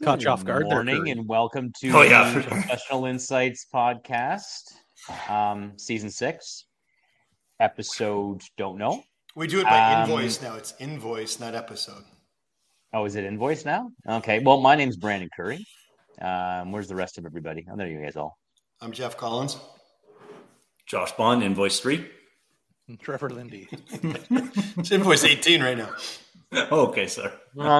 caught you off guard there, morning, Curry. and welcome to Oh, yeah. the Professional Insights podcast, season 6, episode don't know. We do it by invoice now. It's invoice, not episode. Oh, is it invoice now? Okay. Well, my name's Brandon Curry. Where's the rest of everybody? Oh, there you guys all. I'm Jeff Collins. Josh Bond, invoice 3. And Trevor Lindy. It's invoice 18 right now. Okay, sir.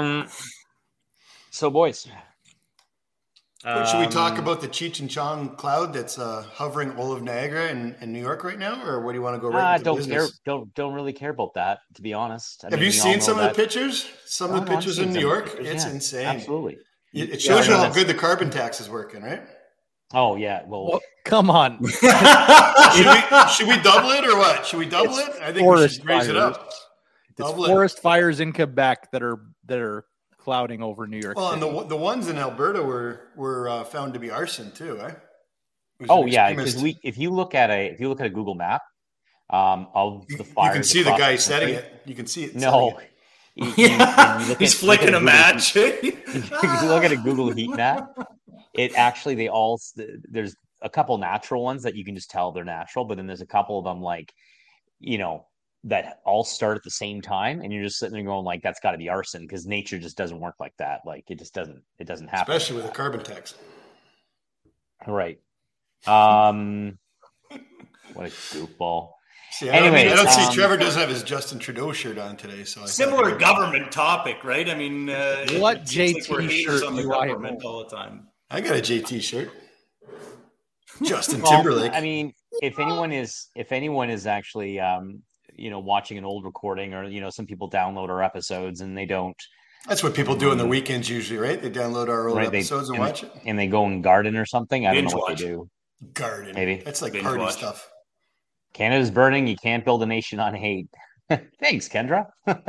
So, boys. Should we talk about the Cheech and Chong cloud that's hovering all of Niagara in New York right now, or what do you want to go right into don't business? care. Don't really care about that, to be honest. Have you seen some of the pictures? Some of the pictures in New York? It's insane. Absolutely. It shows you how good the carbon tax is working, right? Oh, yeah. Well, come on. Should we double it or what? Should we double it? I think we should raise it up. It's forest fires in Quebec that are clouding over New York Well, City. and the ones in Alberta were found to be arson too, eh? Oh yeah, because if you look at a Google map of the fires, you can see the guy setting it. You can see it. No, He's flicking a match. If you look at a Google heat map, it actually there's a couple natural ones that you can just tell they're natural, but then there's a couple of them that all start at the same time, and you're just sitting there going like, that's got to be arson, because nature just doesn't work like that. Like it doesn't happen. Especially with a carbon tax. Right. What a goofball. See, anyway, I don't see Trevor doesn't have his Justin Trudeau shirt on today, so similar government topic, right? I mean, what JT like we're shirt on the do I government all the time? I got a JT shirt. Justin Timberlake. I mean, if anyone is actually watching an old recording, or some people download our episodes and they don't. That's what people do on the weekends usually, right? They download our old episodes and watch it. And they go and garden or something. I don't know what watch. they do. Garden. Maybe. That's like Binge party watch. stuff. Canada's burning. You can't build a nation on hate. Thanks, Kendra.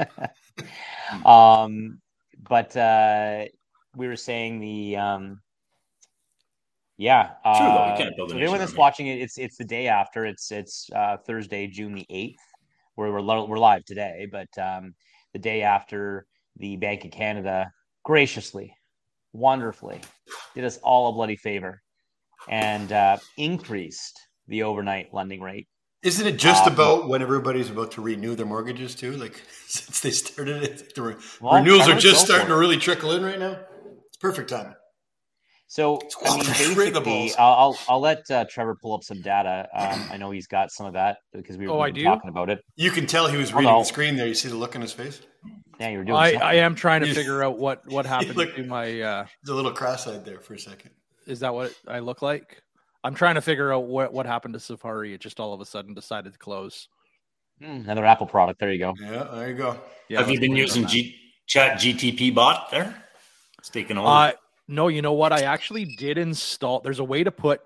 But we were saying the True, though, you can't build a so nation anyone on that's hate. watching it, it's the day after. It's Thursday, June the 8th, where we're live today, but the day after the Bank of Canada graciously, wonderfully did us all a bloody favor and increased the overnight lending rate. Isn't it just about when everybody's about to renew their mortgages too? Like since they started it, the renewals are just starting to really trickle in right now. It's perfect timing. So I mean, basically, I'll let Trevor pull up some data. I know he's got some of that because we were talking about it. You can tell he was reading the screen there. You see the look on his face. Yeah, you were doing. I am trying to figure out what happened to my. He's a little cross-eyed there for a second. Is that what I look like? I'm trying to figure out what happened to Safari. It just all of a sudden decided to close. Another Apple product. There you go. Yeah, there you go. Yeah, have you been using Chat GTP bot there? It's taking over. No, you know what? I actually did install. There's a way to put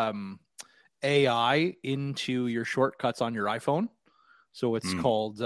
AI into your shortcuts on your iPhone. So it's called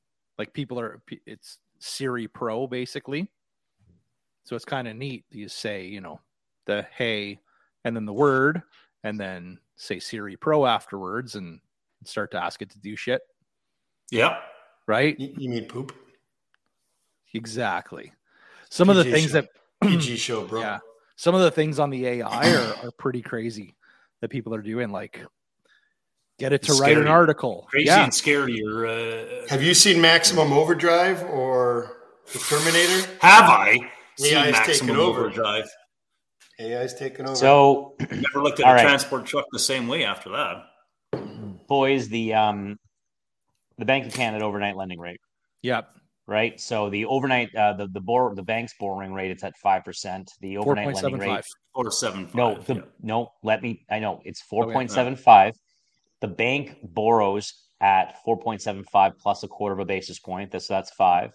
it's Siri Pro basically. So it's kind of neat. You say, the hey, and then the word, and then say Siri Pro afterwards and start to ask it to do shit. Yeah. Right? You mean poop? Exactly. Some of the things that PG show, bro. Yeah. Some of the things on the AI are pretty crazy that people are doing, like get it to write an article. Crazy and scary. Have you seen Maximum Overdrive or The Terminator? Have I seen AI's Maximum taken over. Overdrive? AI's taken over. So never looked at a transport truck the same way after that. Boys, the Bank of Canada overnight lending rate. Yep. Right. So the overnight, the bank's borrowing rate, it's at 5%. The overnight lending rate, 4.75. No. I know it's 4.75. The bank borrows at 4.75 plus a quarter of a basis point. So that's 5.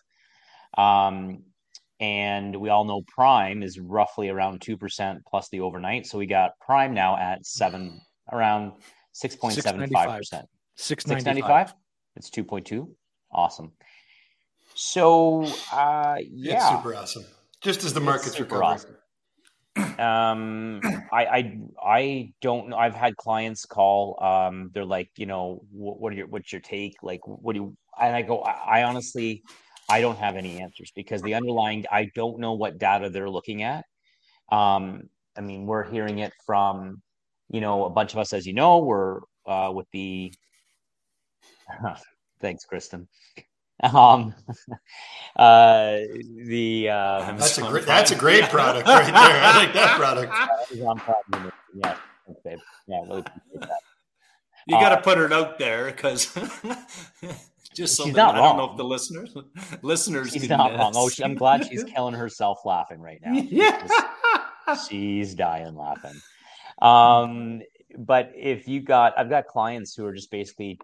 And we all know prime is roughly around 2% plus the overnight. So we got prime now at around 6.75%. 6.95. It's 2.2. Awesome. So, It's super awesome. Just as the market's recovering. Awesome. I don't know. I've had clients call. They're like, what's your take? Like, what do you? And I go, I honestly, I don't have any answers because the underlying, I don't know what data they're looking at. I mean, we're hearing it from, a bunch of us, as you know, we're with the thanks, Kristen. That's a great product right there. I like that product. Yeah, thanks, babe. Yeah, really appreciate that. You got to put it out there because just so she's that not I wrong. don't know if the listeners she's can, not wrong. I'm glad she's killing herself laughing right now. Yeah. She's dying laughing. But I've got clients who are just basically,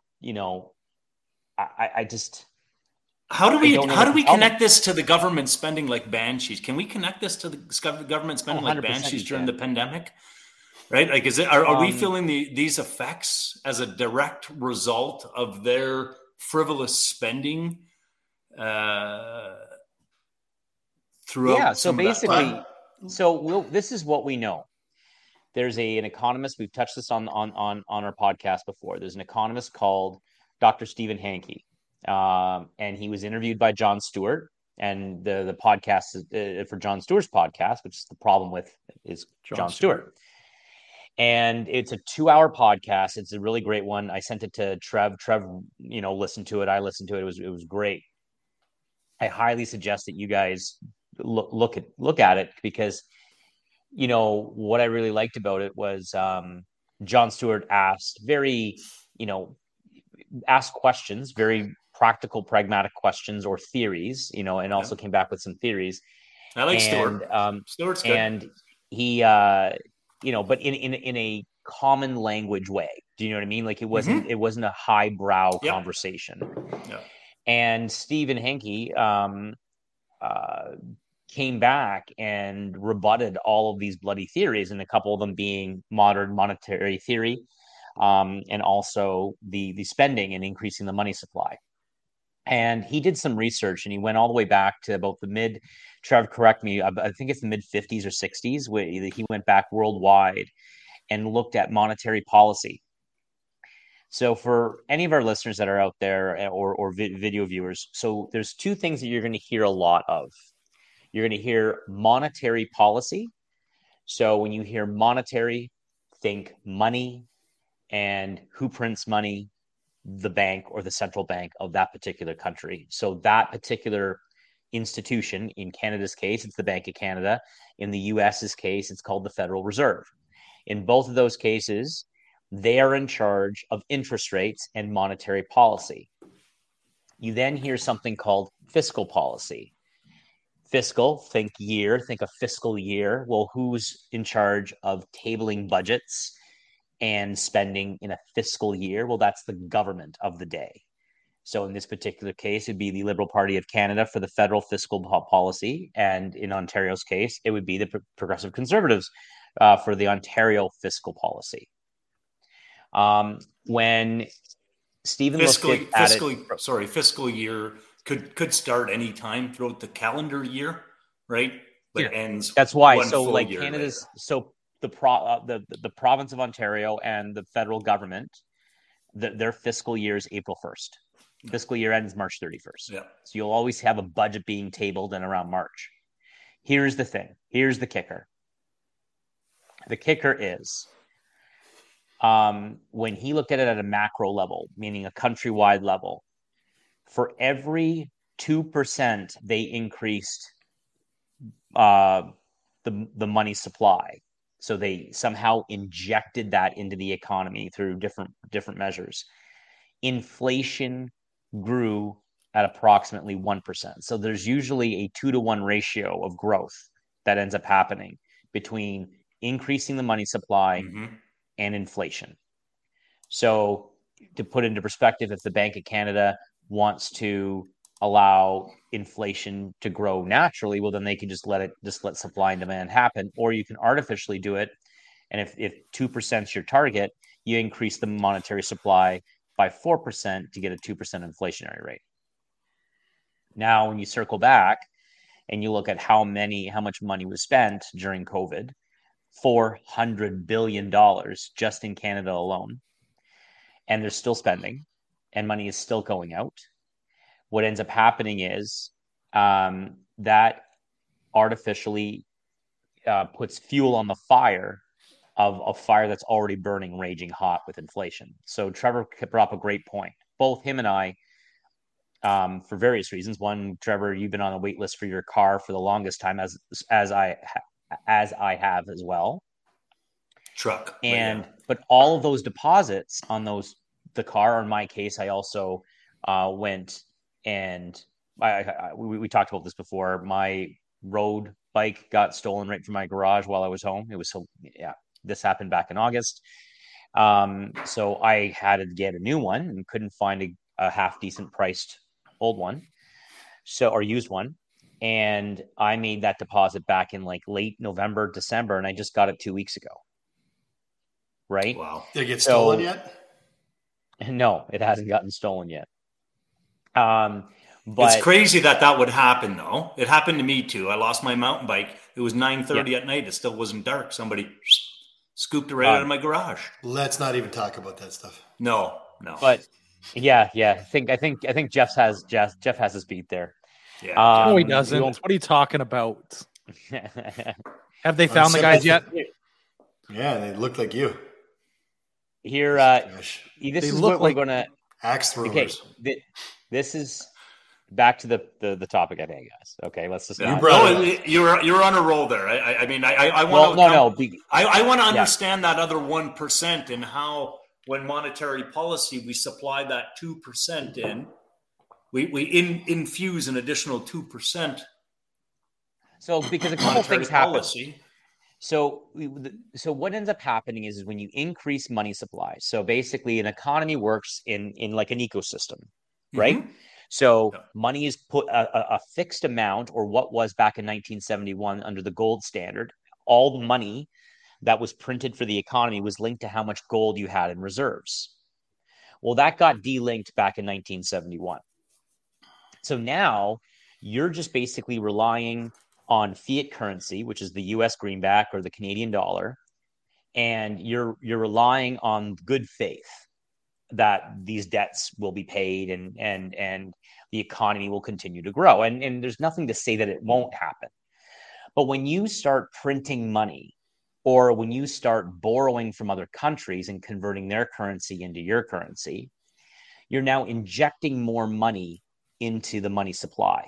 I just. How do we connect this to the government spending like banshees? Can we connect this to the government spending like banshees during the pandemic? Right? Like, are we feeling these effects as a direct result of their frivolous spending throughout? Yeah. So basically, this is what we know. There's an economist. We've touched this on our podcast before. There's an economist called Dr. Stephen Hanke. And he was interviewed by Jon Stewart, and the podcast for Jon Stewart's podcast, which is the problem with is Jon Stewart. And it's a 2-hour podcast. It's a really great one. I sent it to Trev, listened to it. I listened to it. It was great. I highly suggest that you guys look at it because, what I really liked about it was Jon Stewart asked questions, very practical, pragmatic questions or theories, and also came back with some theories. I like Stewart. Stewart's good. And he, but in a common language way. Do you know what I mean? Like it wasn't a highbrow conversation. Yeah. And Stephen Hanke came back and rebutted all of these bloody theories, and a couple of them being modern monetary theory, and also the spending and increasing the money supply. And he did some research, and he went all the way back to about Trev, correct me, I think it's the mid 50s or 60s, where he went back worldwide and looked at monetary policy. So for any of our listeners that are out there or video viewers, so there's two things that you're going to hear a lot of. You're going to hear monetary policy. So when you hear monetary, think money and who prints money, the bank or the central bank of that particular country. So that particular institution, in Canada's case, it's the Bank of Canada. In the US's case, it's called the Federal Reserve. In both of those cases, they are in charge of interest rates and monetary policy. You then hear something called fiscal policy. Fiscal, think a fiscal year. Well, who's in charge of tabling budgets and spending in a fiscal year? Well, that's the government of the day. So in this particular case, it'd be the Liberal Party of Canada for the federal fiscal policy. And in Ontario's case, it would be the Progressive Conservatives for the Ontario fiscal policy. When Stephen fiscal year could start any time throughout the calendar year, right? But it ends. That's why. So like Canada's later. So the province of Ontario and the federal government, their fiscal year is April 1st. Fiscal year ends March 31st. Yeah. So you'll always have a budget being tabled in around March. Here's the thing. Here's the kicker. The kicker is when he looked at it at a macro level, meaning a countrywide level, for every 2% they increased the money supply. So they somehow injected that into the economy through different measures. Inflation grew at approximately 1%. So there's usually a 2-to-1 ratio of growth that ends up happening between increasing the money supply and inflation. So to put into perspective, if the Bank of Canada wants to allow inflation to grow naturally, well, then they can just let supply and demand happen, or you can artificially do it. And if 2% is your target, you increase the monetary supply by 4% to get a 2% inflationary rate. Now, when you circle back and you look at how much money was spent during COVID, $400 billion just in Canada alone, and they're still spending, and money is still going out. What ends up happening is that artificially puts fuel on the fire of a fire that's already burning, raging hot with inflation. So Trevor brought up a great point. Both him and I, for various reasons. One, Trevor, you've been on a wait list for your car for the longest time, as I have as well. Truck. But all of those deposits on the car, or in my case, I also went and we talked about this before. My road bike got stolen right from my garage while I was home. This happened back in August. So I had to get a new one and couldn't find a half decent priced old one, or used one. And I made that deposit back in like late November, December, and I just got it 2 weeks ago. Right? Wow. Did it get stolen yet? No, it hasn't gotten stolen yet. But it's crazy that would happen, though. It happened to me too. I lost my mountain bike. It was 9:30 at night. It still wasn't dark. Somebody scooped it right out of my garage. Let's not even talk about that stuff. No. But yeah. I think Jeff has his beat there. Yeah. No, he doesn't. What are you talking about? Have they found the guys yet? Yeah, they look like you. Here, this is what we're going to axe throwers. Okay, this is back to the topic at hand, guys. Okay, let's just. You're on a roll there. I mean, I want to. I want to understand that other 1% and how, when monetary policy, we supply that 2% in. We infuse an additional 2%. So because a couple things happen. So what ends up happening is when you increase money supply. So basically, an economy works in like an ecosystem, right? Mm-hmm. So money is put a fixed amount, or what was back in 1971 under the gold standard. All the money that was printed for the economy was linked to how much gold you had in reserves. Well, that got delinked back in 1971. So now you're just basically relying on fiat currency, which is the US greenback or the Canadian dollar, and you're relying on good faith that these debts will be paid and the economy will continue to grow. And there's nothing to say that it won't happen. But when you start printing money, or when you start borrowing from other countries and converting their currency into your currency, you're now injecting more money into the money supply.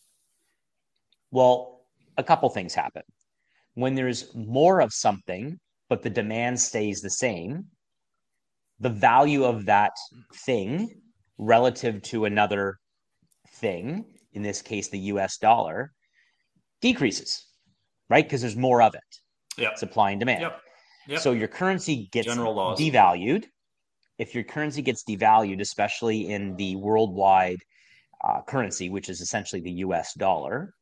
Well, a couple things happen. When there's more of something, but the demand stays the same, the value of that thing relative to another thing, in this case, the US dollar, decreases, right? Because there's more of it. Yep. Supply and demand. Yep. So your currency gets devalued. If your currency gets devalued, especially in the worldwide currency, which is essentially the US dollar,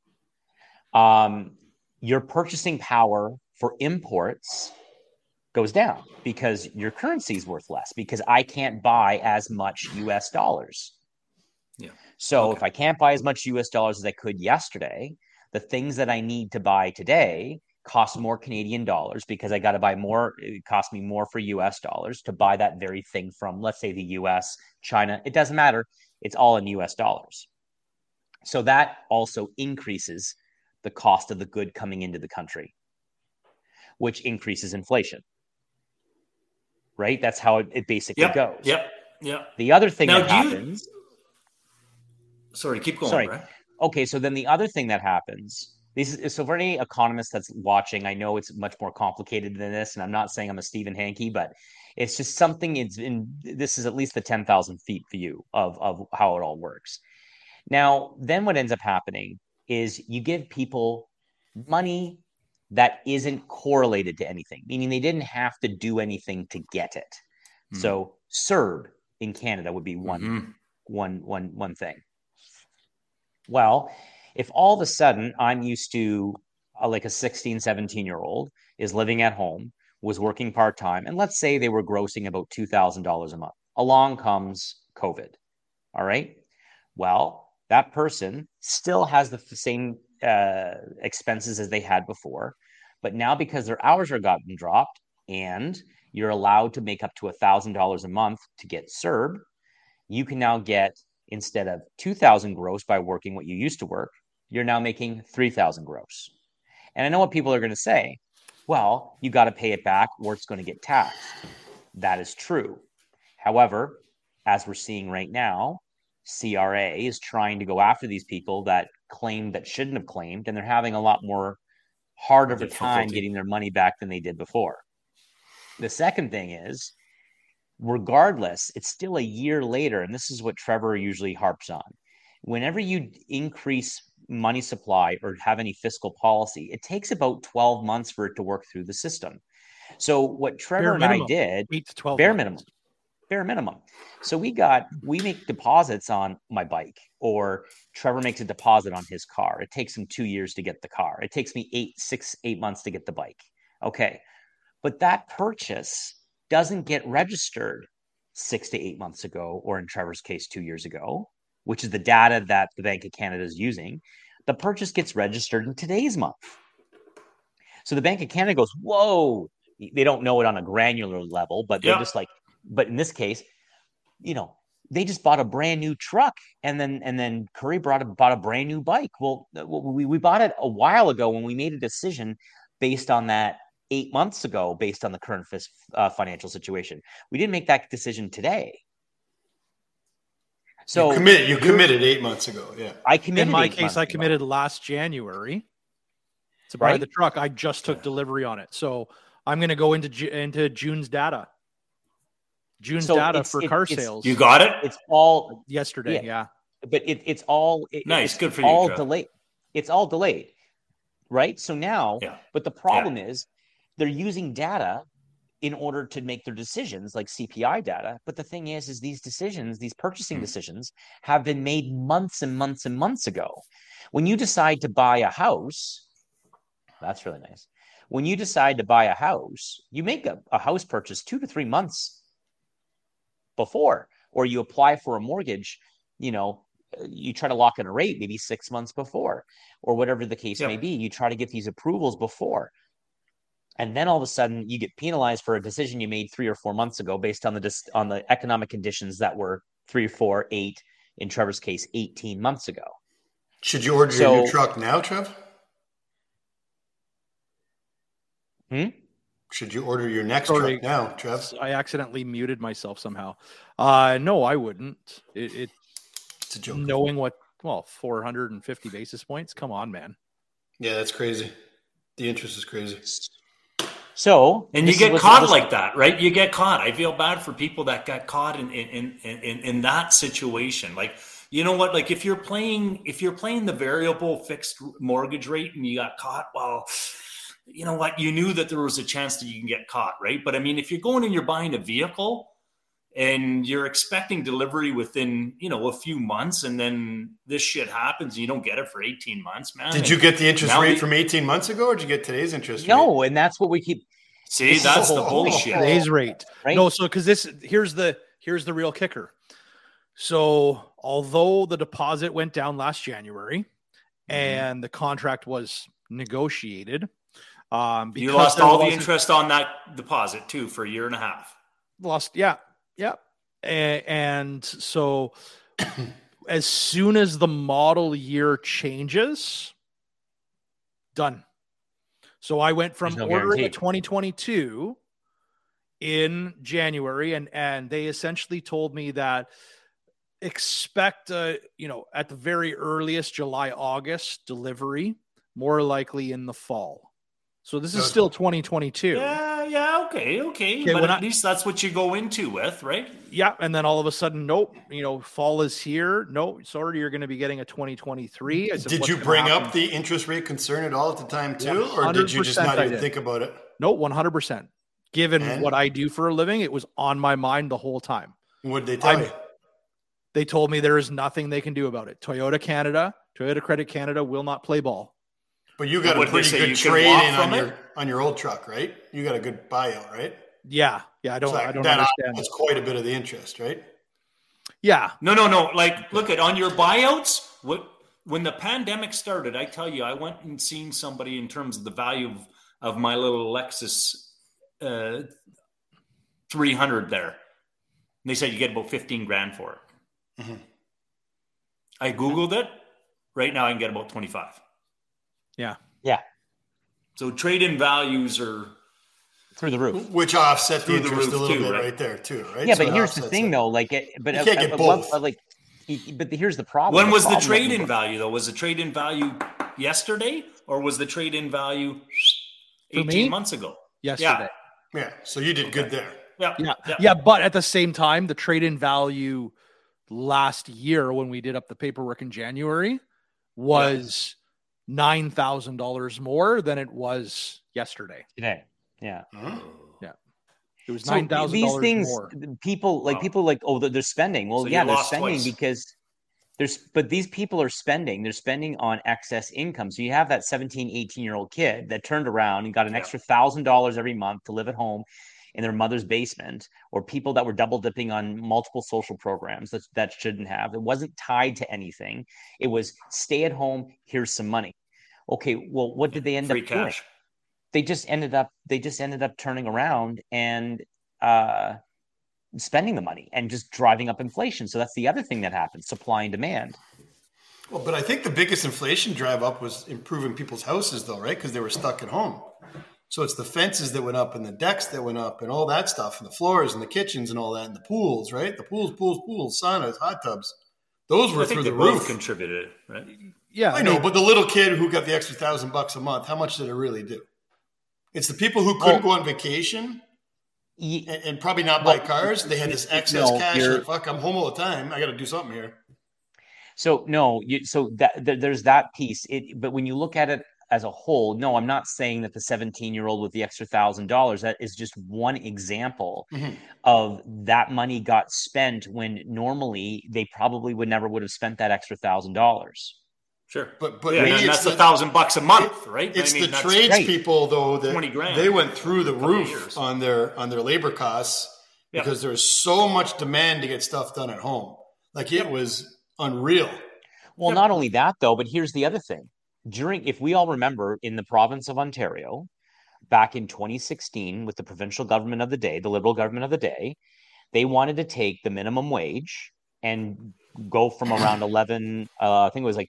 your purchasing power for imports goes down because your currency is worth less, because I can't buy as much US dollars. Yeah. So if I can't buy as much US dollars as I could yesterday, the things that I need to buy today cost more Canadian dollars, because I got to buy more. It costs me more for US dollars to buy that very thing from, let's say, the US, China. It doesn't matter. It's all in US dollars. So that also increases the cost of the good coming into the country, which increases inflation. Right? That's how it basically goes. Yep. The other thing that happens. Sorry, keep going. Right? Okay, so then the other thing that happens. So for any economist that's watching, I know it's much more complicated than this, and I'm not saying I'm a Stephen Hanke, but it's just something. This is at least the 10,000 feet view of how it all works. Now, then what ends up happening is you give people money that isn't correlated to anything, meaning they didn't have to do anything to get it. So CERB in Canada would be one thing. Well, if all of a sudden I'm used to like a 16, 17-year-old is living at home, was working part-time, and let's say they were grossing about $2,000 a month. Along comes COVID. All right. Well, that person still has the same expenses as they had before, but now because their hours are gotten dropped and you're allowed to make up to $1,000 a month to get CERB, you can now get, instead of $2,000 gross by working what you used to work, you're now making $3,000 gross. And I know what people are going to say. Well, you got to pay it back or it's going to get taxed. That is true. However, as we're seeing right now, CRA is trying to go after these people that claimed that shouldn't have claimed, and they're having a lot more harder of a time getting their money back than they did before. The second thing is, regardless, it's still a year later, and this is what Trevor usually harps on. Whenever you increase money supply or have any fiscal policy, it takes about 12 months for it to work through the system. So what Trevor and I did, 8 to 12 bare minimum. So we make deposits on my bike, or Trevor makes a deposit on his car. It takes him 2 years to get the car. It takes me 8 months to get the bike. Okay. But that purchase doesn't get registered 6 to 8 months ago, or in Trevor's case, 2 years ago, which is the data that the Bank of Canada is using. The purchase gets registered in today's month. So the Bank of Canada goes, whoa, they don't know it on a granular level, but they're just like, but in this case, they just bought a brand new truck, and then Curry bought a brand new bike. Well, we bought it a while ago when we made a decision based on that 8 months ago, based on the current financial situation. We didn't make that decision today. So you committed 8 months ago. Yeah, I committed. In my case, I committed last January to buy the truck. I just took delivery on it, so I'm going to go into June's data. Data for car sales. You got it? It's all yesterday. Yeah. But it's all nice. Good for you. All delayed. It's all delayed. Right. So now, but the problem is they're using data in order to make their decisions, like CPI data. But the thing is these decisions, these purchasing decisions, have been made months and months and months ago. When you decide to buy a house, that's really nice. When you decide to buy a house, you make a house purchase 2 to 3 months before, or you apply for a mortgage, you try to lock in a rate maybe 6 months before, or whatever the case may be. You try to get these approvals before. And then all of a sudden you get penalized for a decision you made 3 or 4 months ago based on the economic conditions that were 3, 4, 8, in Trevor's case, 18 months ago. Should you order your new truck now, Trev? Should you order your next truck now, Trev? I accidentally muted myself somehow. No, I wouldn't. It's a joke. Knowing 450 basis points? Come on, man. Yeah, that's crazy. The interest is crazy. So, and you get caught like that, right? You get caught. I feel bad for people that got caught in that situation. Like, you know what? Like if you're playing the variable fixed mortgage rate and you got caught, well, you know what? You knew that there was a chance that you can get caught, right? But I mean, if you're going and you're buying a vehicle and you're expecting delivery within, a few months, and then this shit happens and you don't get it for 18 months, man. Did you get the interest rate from 18 months ago, or did you get today's interest rate? No, and that's what we keep. See, that's the bullshit. Today's rate. Right? No, so because here's the real kicker. So although the deposit went down last January and the contract was negotiated, you lost all the interest on that deposit too for a year and a half. Lost, yeah. And so as soon as the model year changes, done. So I went from ordering a 2022 in January, and they essentially told me that expect at the very earliest July, August delivery, more likely in the fall. So this is still 2022. Yeah, okay. But at least that's what you go into with, right? Yeah, and then all of a sudden, nope, fall is here. No, sorry, you're going to be getting a 2023. Did you bring up the interest rate concern at all at the time too, or did you just not even think about it? No, 100%. Given what I do for a living, it was on my mind the whole time. What did they tell you? They told me there is nothing they can do about it. Toyota Credit Canada will not play ball. But you got a pretty good trade-in on your old truck, right? You got a good buyout, right? Yeah. I don't understand. That's quite a bit of the interest, right? Yeah. No. Like, look on your buyouts. When the pandemic started, I tell you, I went and seen somebody in terms of the value of my little Lexus 300 there. And they said you get about $15,000 for it. Mm-hmm. I Googled it. Right now I can get about 25. Yeah. So trade-in values are through the roof, which offset the interest a little bit right there too, right? Yeah, so but here's the thing, though. Like, but you can't get both. But here's the problem. When was the trade-in value, though? Was the trade-in value yesterday, or was the trade-in value 18 months ago? Yesterday. Yeah. So you did good there. Yeah. But at the same time, the trade-in value last year when we did up the paperwork in January was $9,000 more than it was yesterday. Today. Yeah. Oh. Yeah. It was $9,000 these things, more. People they're spending. Well, they're spending twice. Because but these people are spending. They're spending on excess income. So you have that 17, 18-year-old kid that turned around and got an extra $1,000 every month to live at home in their mother's basement, or people that were double dipping on multiple social programs that shouldn't have. It wasn't tied to anything. It was stay at home. Here's some money. Okay. Well, what did they end up doing? They just ended up turning around and spending the money and just driving up inflation. So that's the other thing that happened: supply and demand. Well, but I think the biggest inflation drive up was improving people's houses, though, right? Because they were stuck at home. So it's the fences that went up and the decks that went up and all that stuff and the floors and the kitchens and all that and the pools, right? The pools, saunas, hot tubs. Those were through the roof. Contributed, right? Yeah, I know, but the little kid who got the extra $1,000 a month, how much did it really do? It's the people who couldn't go on vacation and probably not buy cars. They had this excess cash. Like, fuck, I'm home all the time. I got to do something here. So there's that piece. But when you look at it as a whole, no, I'm not saying that the 17-year-old with the extra $1,000, that is just one example of that money got spent when normally they probably would have spent that extra $1,000. Sure, but that's $1,000 a month, right? It's the tradespeople though that they went through the roof on their labor costs because there was so much demand to get stuff done at home. Like it was unreal. Well, not only that though, but here's the other thing. If we all remember, in the province of Ontario, back in 2016, with the provincial government of the day, the Liberal government of the day, they wanted to take the minimum wage and go from around I think it was like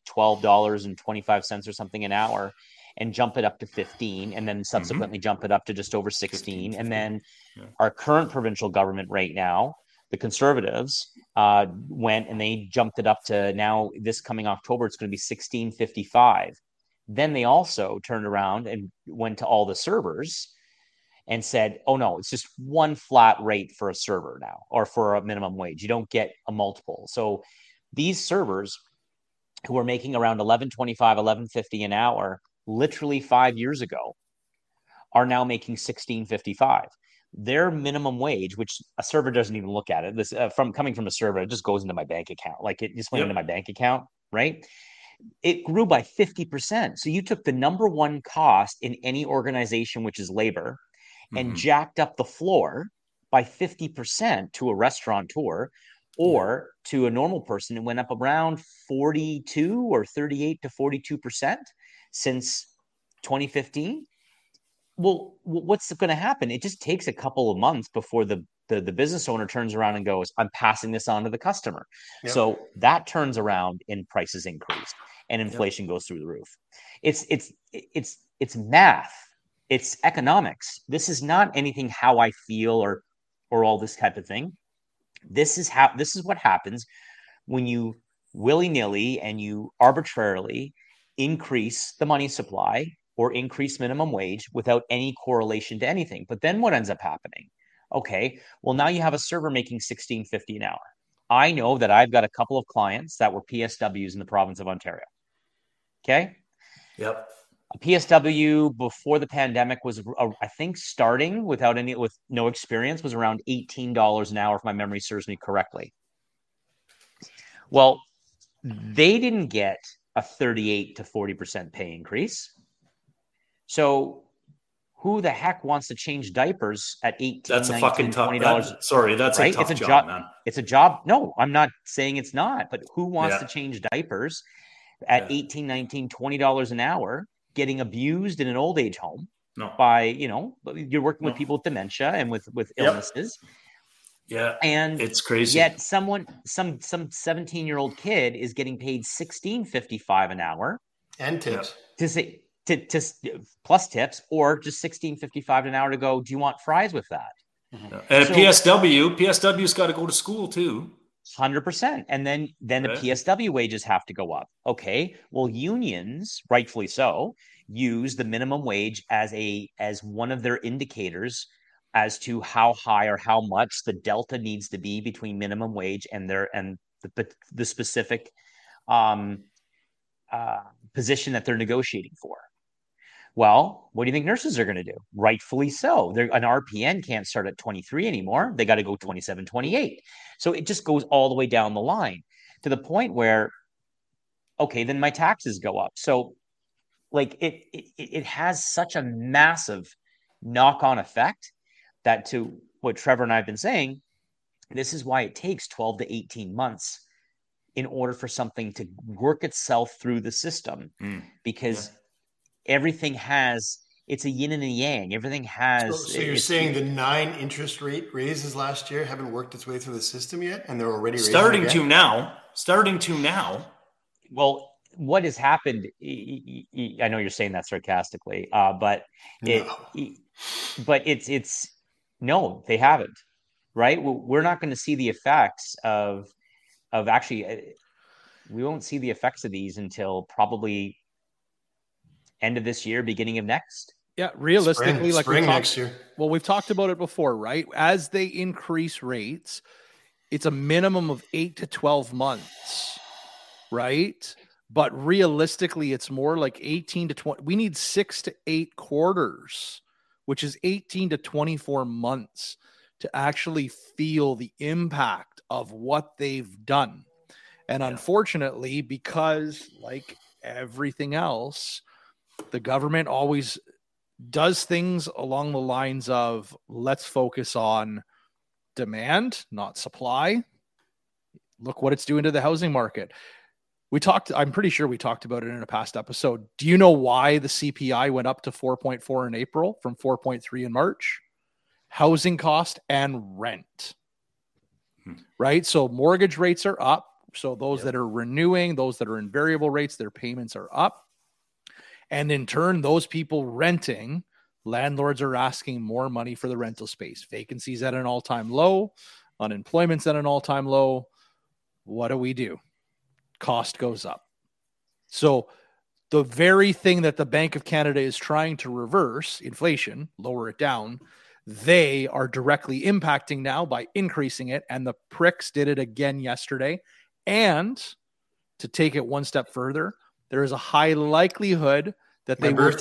$12.25 or something an hour, and jump it up to 15, and then subsequently jump it up to just over 16. And then our current provincial government right now, the Conservatives, went and they jumped it up to now this coming October, it's going to be $16.55. Then they also turned around and went to all the servers and said, oh no, it's just one flat rate for a server now, or for a minimum wage. You don't get a multiple. So these servers who were making around $11.25, $11.50 an hour, literally 5 years ago, are now making $16.55. Their minimum wage, which a server doesn't even look at it, this coming from a server, it just goes into my bank account. Like it just went into my bank account, right? It grew by 50%. So you took the number one cost in any organization, which is labor, and jacked up the floor by 50% to a restaurateur, or to a normal person, it went up around 42 or 38 to 42% since 2015. Well, what's going to happen? It just takes a couple of months before the business owner turns around and goes, I'm passing this on to the customer. Yep. So that turns around and prices increase and inflation goes through the roof. It's math. It's economics. This is not anything how I feel or all this type of thing. This is what happens when you willy-nilly and you arbitrarily increase the money supply or increase minimum wage without any correlation to anything. But then what ends up happening? Okay, well, now you have a server making $16.50 an hour. I know that I've got a couple of clients that were PSWs in the province of Ontario. Okay? Yep. A PSW before the pandemic was, I think, starting with no experience, was around $18 an hour, if my memory serves me correctly. Well, they didn't get a 38 to 40% pay increase. So who the heck wants to change diapers at $18, that's a $19, fucking $20? Sorry, that's right? a tough job, man. It's a job. No, I'm not saying it's not, but who wants to change diapers at $18, $19, $20 an hour, getting abused in an old age home by, you're working with people with dementia and with illnesses. Yeah. And it's crazy. Yet some 17-year-old kid is getting paid $16.55 an hour. And tips. To say, to plus tips, or just $16.55 an hour to go, do you want fries with that? And so, PSW's got to go to school too. 100%. And then the PSW wages have to go up. Okay. Well, unions, rightfully so, use the minimum wage as one of their indicators as to how high or how much the delta needs to be between minimum wage and the specific position that they're negotiating for. Well, what do you think nurses are going to do? Rightfully so. An RPN can't start at 23 anymore. They got to go 27, 28. So it just goes all the way down the line to the point where, okay, then my taxes go up. So like it has such a massive knock-on effect that, to what Trevor and I have been saying, this is why it takes 12 to 18 months in order for something to work itself through the system, because everything it's a yin and a yang. Everything has. So you're saying the 9 interest rate raises last year haven't worked its way through the system yet, and they're already starting to now. Well, what has happened? I know you're saying that sarcastically, but it's no, they haven't. Right? We're not going to see the effects of actually. We won't see the effects of these until probably end of this year, beginning of next. Yeah, realistically, spring next year. Well, we've talked about it before, right? As they increase rates, it's a minimum of 8 to 12 months, right? But realistically, it's more like 18 to 20. We need 6 to 8 quarters, which is 18 to 24 months to actually feel the impact of what they've done. And unfortunately, because like everything else, the government always does things along the lines of, let's focus on demand, not supply. Look what it's doing to the housing market. I'm pretty sure we talked about it in a past episode. Do you know why the CPI went up to 4.4 in April from 4.3 in March? Housing cost and rent, right? So mortgage rates are up. So those that are renewing, those that are in variable rates, their payments are up. And in turn, those people renting, landlords are asking more money for the rental space. Vacancies at an all-time low, unemployment's at an all-time low. What do? Cost goes up. So the very thing that the Bank of Canada is trying to reverse, inflation, lower it down, they are directly impacting now by increasing it. And the pricks did it again yesterday. And to take it one step further, there is a high likelihood that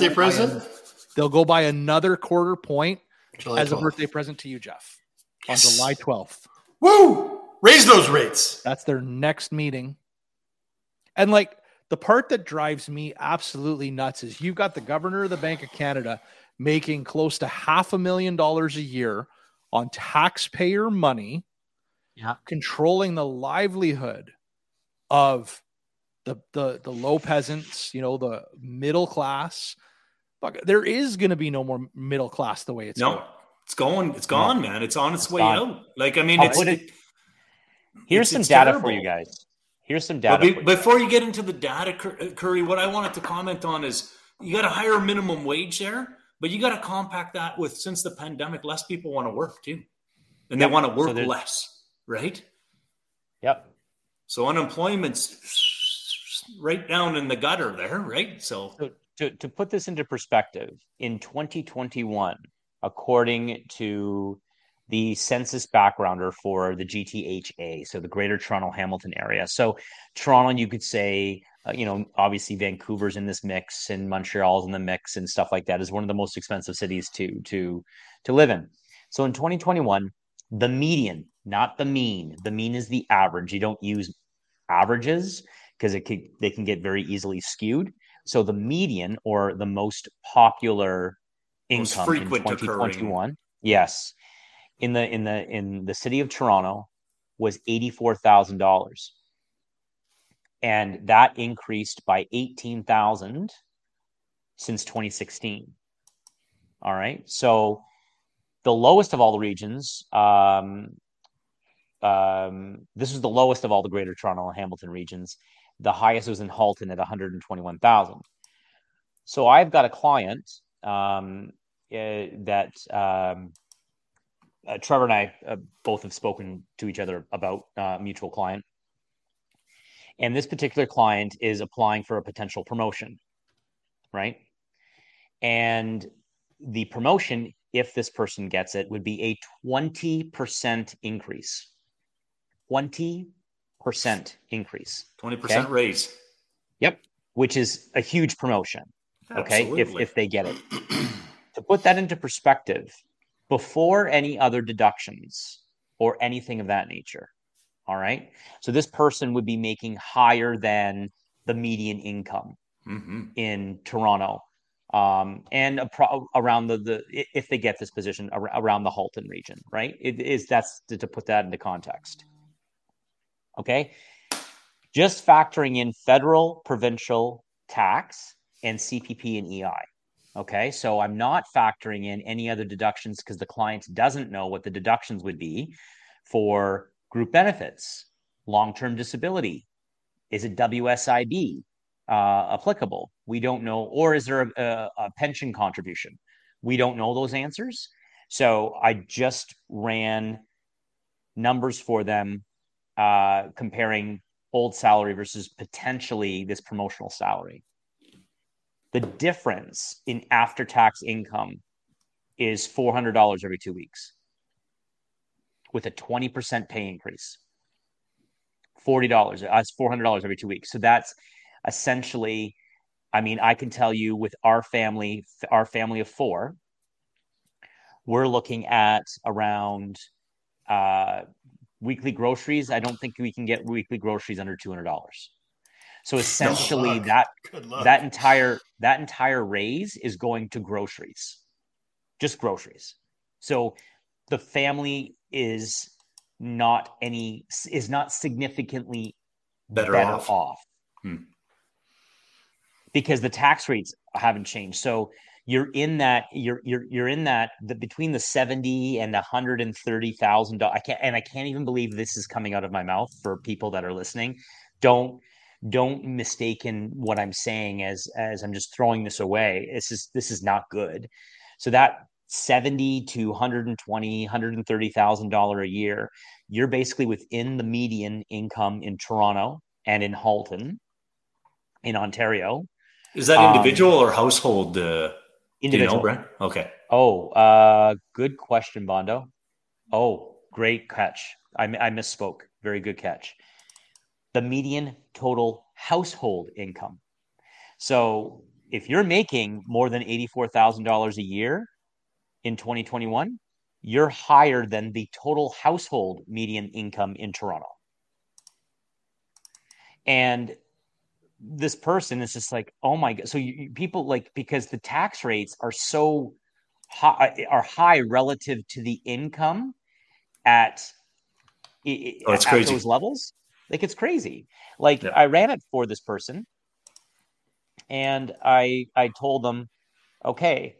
they'll go buy another quarter point as a birthday present to you, Jeff, on July 12th. Woo! Raise those rates. That's their next meeting. And like the part that drives me absolutely nuts is you've got the governor of the Bank of Canada making close to $500,000 a year on taxpayer money, controlling the livelihood of the low peasants, the middle class. But there is going to be no more middle class the way it's going. It's gone, man. It's on its way out. Like, I mean, here's some data for you guys. Here's some data. Before you get into the data, Curry, what I wanted to comment on is you got a higher minimum wage there, but you got to compact that with, since the pandemic, less people want to work too. And they want to work less, right? Yep. So unemployment's right down in the gutter there, right? So to put this into perspective, in 2021, according to the census backgrounder for the GTHA, so the Greater Toronto Hamilton area. So Toronto, you could say, obviously Vancouver's in this mix and Montreal's in the mix and stuff like that, is one of the most expensive cities to live in. So in 2021, the median, not the mean. The mean is the average. You don't use averages because they can get very easily skewed. So the median, or the most popular income in 2021, yes, in the city of Toronto, was $84,000, and that increased by $18,000 since 2016. All right, so the lowest of all the regions. This is the lowest of all the Greater Toronto and Hamilton regions. The highest was in Halton at $121,000. So I've got a client that Trevor and I both have spoken to each other about, mutual client. And this particular client is applying for a potential promotion, right? And the promotion, if this person gets it, would be a 20% increase. 20% increase. 20% raise. Yep. Which is a huge promotion. Absolutely. Okay. If they get it. To put that into perspective, before any other deductions or anything of that nature. All right. So this person would be making higher than the median income in Toronto. And around the if they get this position around the Halton region, right? That's to put that into context. Okay. Just factoring in federal, provincial tax and CPP and EI. Okay. So I'm not factoring in any other deductions because the client doesn't know what the deductions would be for group benefits, long-term disability. Is it WSIB applicable? We don't know. Or is there a pension contribution? We don't know those answers. So I just ran numbers for them comparing old salary versus potentially this promotional salary. The difference in after-tax income is $400 every 2 weeks with a 20% pay increase. $40, that's $400 every 2 weeks. So that's essentially, I mean, I can tell you with our family of four, we're looking at around weekly groceries. I don't think we can get weekly groceries under $200. So essentially that entire raise is going to groceries, just groceries. So the family is not significantly better off. Because the tax rates haven't changed. So you're in that between the $70,000 and $130,000. I can't even believe this is coming out of my mouth for people that are listening. Don't mistaken what I'm saying as I'm just throwing this away. This is not good. So that $70,000 to $120,000, $130,000 a year, you're basically within the median income in Toronto and in Halton, in Ontario. Is that individual or household? Individual. Do you know, Brent? Okay. Oh, good question, Bondo. Oh, great catch. I misspoke. Very good catch. The median total household income. So if you're making more than $84,000 a year in 2021, you're higher than the total household median income in Toronto. And this person is just like, oh my God. So people like, because the tax rates are so high relative to the income at those levels. Like, it's crazy. Like, I ran it for this person and I told them, okay,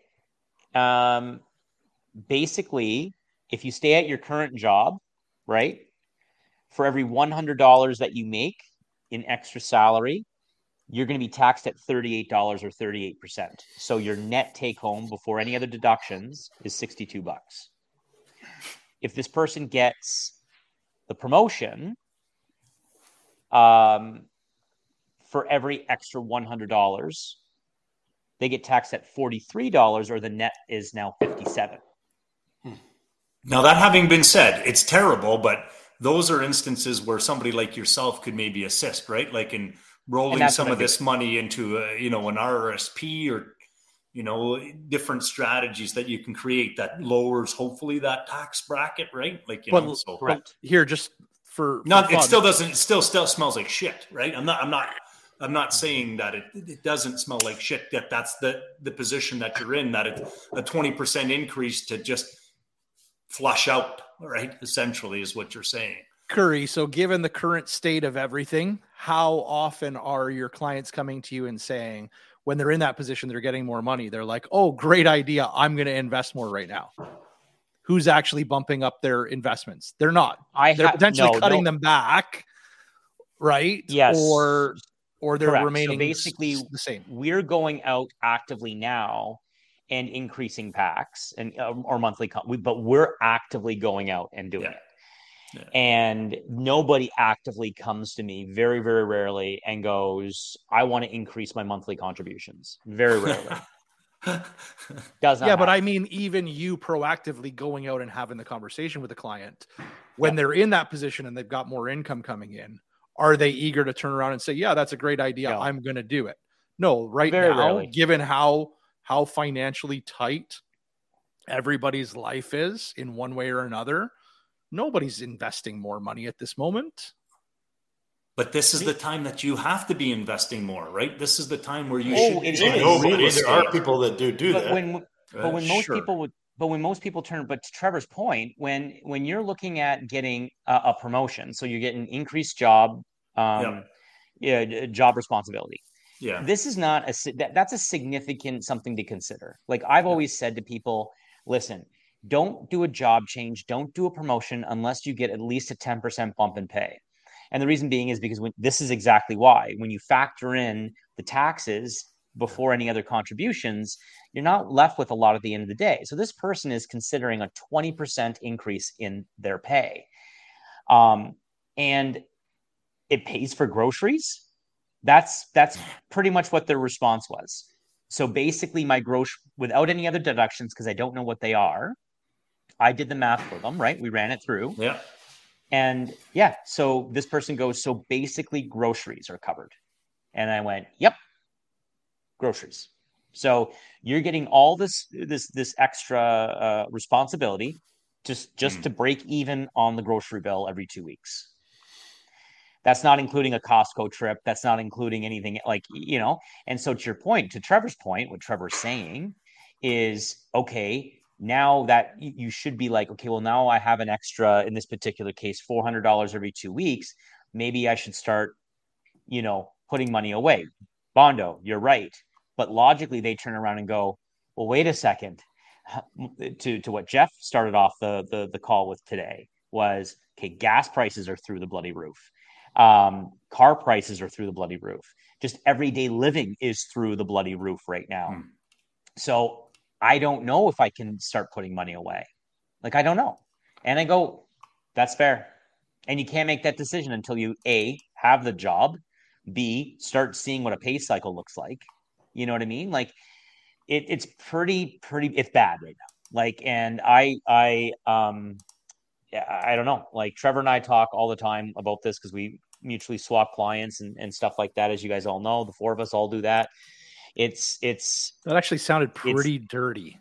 basically, if you stay at your current job, right, for every $100 that you make in extra salary, you're going to be taxed at $38 or 38%. So your net take home before any other deductions is $62. If this person gets the promotion, for every extra $100, they get taxed at $43, or the net is now $57. Now, that having been said, it's terrible, but those are instances where somebody like yourself could maybe assist, right? Like in rolling some of this money into an RRSP or different strategies that you can create that lowers hopefully that tax bracket, right? Like correct. Here, just for it still smells like shit, right? I'm not saying that it doesn't smell like shit. That's the position that you're in. That it's a 20% increase to just flush out, right? Essentially, is what you're saying. Curry, so given the current state of everything, how often are your clients coming to you and saying, when they're in that position, they're getting more money, they're like, oh, great idea, I'm going to invest more right now? Who's actually bumping up their investments? They're not. They're potentially cutting them back, right? Yes. Or or they're Correct. remaining so basically the same. We're going out actively now and increasing packs and or monthly, but we're actively going out and doing it. Yeah. And nobody actively comes to me, very, very rarely, and goes, I want to increase my monthly contributions. Very rarely. Does not happen. But I mean, even you proactively going out and having the conversation with the client when they're in that position and they've got more income coming in, are they eager to turn around and say, yeah, that's a great idea. No. I'm going to do it. No, right very now, rarely. Given how financially tight everybody's life is in one way or another, nobody's investing more money at this moment. But this is the time that you have to be investing more, right? This is the time where you there are people that do that. When most people turn, but to Trevor's point, when you're looking at getting a promotion, so you're getting increased job responsibility. Yeah, this is not that's a significant something to consider. Like I've always said to people, listen, don't do a job change, don't do a promotion unless you get at least a 10% bump in pay. And the reason being is because this is exactly why. When you factor in the taxes before any other contributions, you're not left with a lot at the end of the day. So this person is considering a 20% increase in their pay. And it pays for groceries. That's pretty much what their response was. So basically my without any other deductions, because I don't know what they are, I did the math for them, right? We ran it through. Yeah. And so this person goes, so basically groceries are covered. And I went, yep, groceries. So you're getting all this extra responsibility just to break even on the grocery bill every 2 weeks. That's not including a Costco trip. That's not including anything And so to your point, to Trevor's point, what Trevor's saying is, okay, now that you should be like, okay, well, now I have an extra, in this particular case, $400 every 2 weeks. Maybe I should start, putting money away. Bondo, you're right. But logically, they turn around and go, well, wait a second. To what Jeff started off the call with today was, okay, gas prices are through the bloody roof. Car prices are through the bloody roof. Just everyday living is through the bloody roof right now. So I don't know if I can start putting money away. Like, I don't know. And I go, that's fair. And you can't make that decision until you, A, have the job, B, start seeing what a pay cycle looks like. You know what I mean? Like it's pretty, it's bad right now. Like, and I don't know. Like Trevor and I talk all the time about this because we mutually swap clients and stuff like that. As you guys all know, the four of us all do that. It's that actually sounded pretty dirty.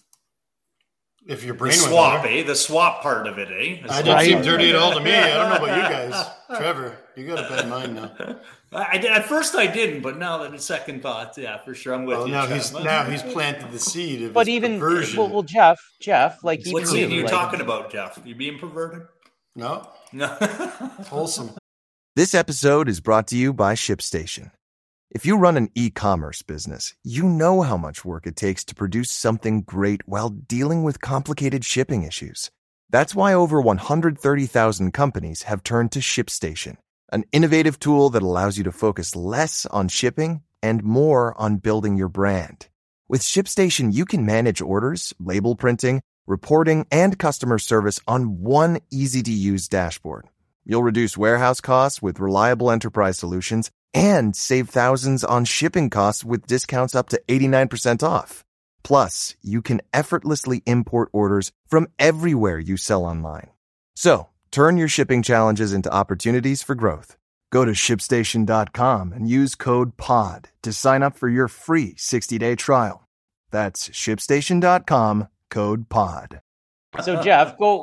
If your brain the swap part of it, eh? I didn't seem dirty at all to me. I don't know about you guys. Trevor, you got a bad mind now. I did at first. I didn't, but now that second thoughts, for sure, I'm with you. Now he's planted the seed of perversion. Well, Jeff, like what seed are you talking about, Jeff? You being perverted? No. It's wholesome. This episode is brought to you by ShipStation. If you run an e-commerce business, you know how much work it takes to produce something great while dealing with complicated shipping issues. That's why over 130,000 companies have turned to ShipStation, an innovative tool that allows you to focus less on shipping and more on building your brand. With ShipStation, you can manage orders, label printing, reporting, and customer service on one easy-to-use dashboard. You'll reduce warehouse costs with reliable enterprise solutions and save thousands on shipping costs with discounts up to 89% off. Plus, you can effortlessly import orders from everywhere you sell online. So, turn your shipping challenges into opportunities for growth. Go to ShipStation.com and use code POD to sign up for your free 60-day trial. That's ShipStation.com, code POD. So, Jeff, go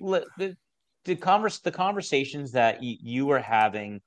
the conversations that you were having,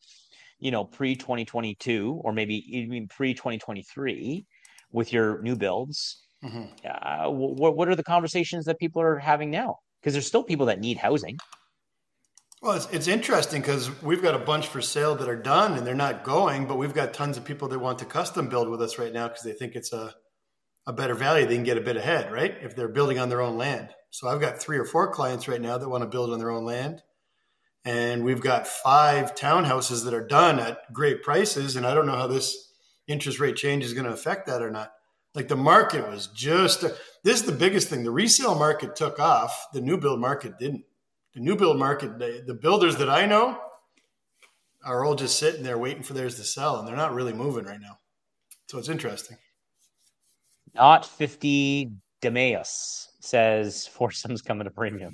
pre-2022 or maybe even pre-2023 with your new builds. Mm-hmm. What are the conversations that people are having now? Because there's still people that need housing. Well, it's interesting because we've got a bunch for sale that are done and they're not going, but we've got tons of people that want to custom build with us right now because they think it's a better value. They can get a bit ahead, right? If they're building on their own land. So I've got 3 or 4 clients right now that want to build on their own land. And we've got 5 townhouses that are done at great prices. And I don't know how this interest rate change is going to affect that or not. Like the market was just, this is the biggest thing. The resale market took off. The new build market didn't. The new build market, the builders that I know are all just sitting there waiting for theirs to sell. And they're not really moving right now. So it's interesting. Not 50 DeMeus says foursomes come at a premium.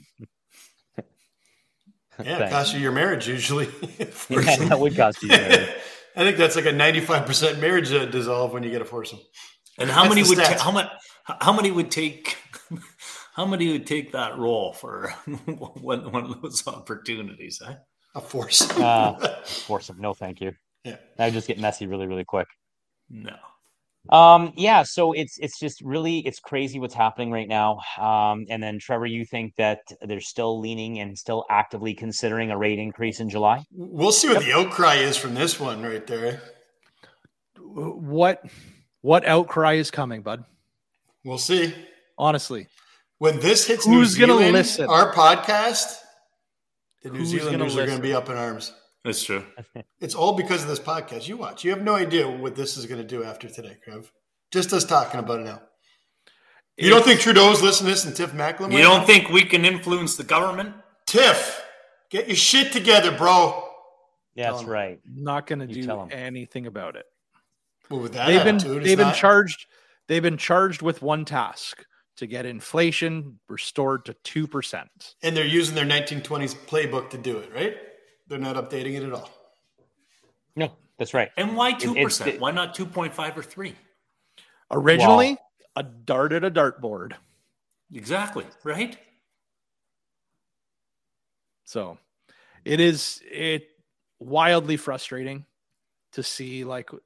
Yeah, it costs you your marriage usually. Yeah, that would cost you your marriage. I think that's like a 95% marriage dissolve when you get a foursome. And how many would how many would take that role for one of those opportunities? Eh? A foursome. Foursome. No, thank you. Yeah, I would just get messy really, really quick. No. Yeah, so it's just really, it's crazy what's happening right now. And then Trevor, you think that they're still leaning and still actively considering a rate increase in July? We'll see what the outcry is from this one right there. What outcry is coming, bud? We'll see. Honestly, when this hits who's New Zealand, gonna listen? Our podcast, the New Who's Zealanders are going to be up in arms. That's true. It's all because of this podcast. You watch. You have no idea what this is going to do after today, Crev. Just us talking about it now. You don't think Trudeau's listening to this and Tiff Macklem? You don't think we can influence the government? Tiff, get your shit together, bro. Yeah, that's right. Not going to do anything about it. Well, with that they've been charged with one task: to get inflation restored to 2%. And they're using their 1920s playbook to do it, right? They're not updating it at all. No, that's right. And why 2%? Why not 2.5 or 3? Originally, a dart at a dartboard. Exactly, right? So it's wildly frustrating to see,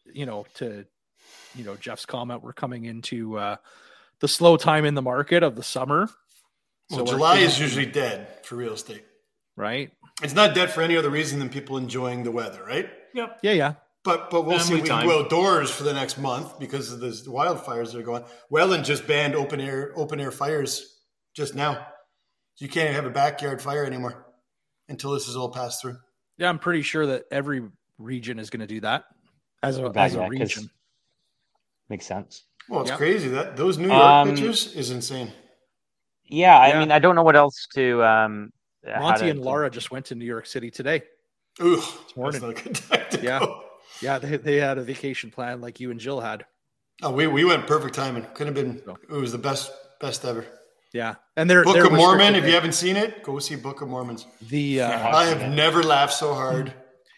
Jeff's comment, we're coming into the slow time in the market of the summer. Well, so July is usually dead for real estate. Right. It's not dead for any other reason than people enjoying the weather, right? Yep. Yeah. But we'll see. We can go outdoors for the next month because of the wildfires that are going. Welland just banned open air fires just now. You can't even have a backyard fire anymore until this is all passed through. Yeah, I'm pretty sure that every region is going to do that as a region. Makes sense. Well, it's crazy that those New York pictures is insane. Yeah, I mean, I don't know what else to. Monty and Laura just went to New York City today. Ooh, that's not a good time to go. Yeah, they had a vacation plan like you and Jill had. Oh, we went perfect timing. Could have been. It was the best ever. Yeah, and they're Book of Mormon. If you haven't seen it, go see Book of Mormons. I have never laughed so hard.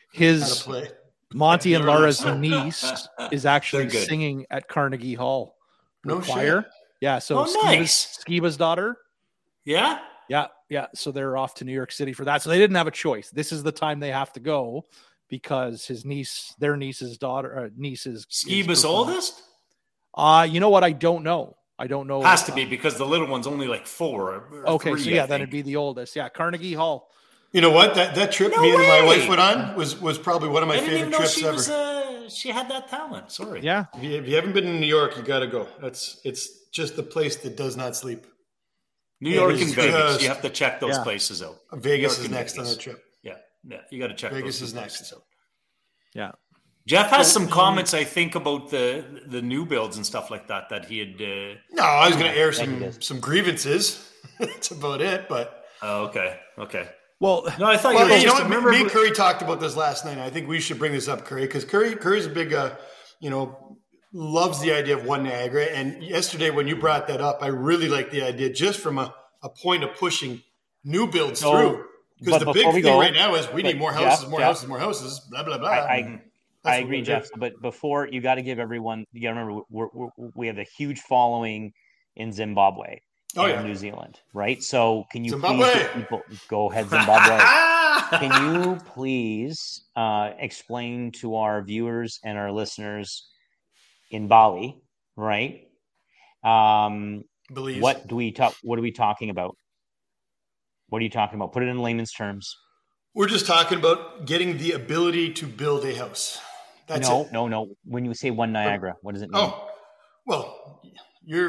Monty and Laura's niece is actually singing at Carnegie Hall. No choir. Shit. Yeah, so Skiba's daughter. Yeah. Yeah. So they're off to New York City for that. So they didn't have a choice. This is the time they have to go because their niece's daughter, niece is Skiba's oldest. You know what? I don't know. Has to be because the little one's only like 4. Okay, 3, so then it'd be the oldest. Yeah, Carnegie Hall. You know what? That trip me and my wife went on was probably one of my favorite trips ever. She had that talent. Sorry. Yeah. If you haven't been in New York, you got to go. It's just the place that does not sleep. New York and Vegas. You have to check those places out. Vegas is next on the trip. Yeah. You got to check Vegas is next. Out. Yeah. Jeff has some comments, I think, about the new builds and stuff like that he had. No, I was going to air some grievances. That's about it. But okay. Well, no, I thought me and Curry talked about this last night. I think we should bring this up, Curry, because Curry's a big, loves the idea of One Niagara. And yesterday when you brought that up, I really liked the idea just from a point of pushing new builds through. Because the big thing right now is we need more houses, more houses, blah, blah, blah. I agree, Jeff. But before, you got to give everyone, you got to remember, we have a huge following in Zimbabwe. New Zealand, right? So can you please go ahead, Zimbabwe? Can you please explain to our viewers and our listeners in Bali, right? What are we talking about? What are you talking about? Put it in layman's terms. We're just talking about getting the ability to build a house. That's it. No. When you say One Niagara, what does it mean? Oh, well,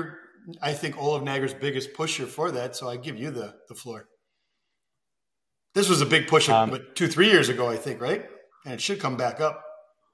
I think all of Niagara's biggest pusher for that, so I give you the floor. This was a big push 2-3 years ago, I think, right? And it should come back up.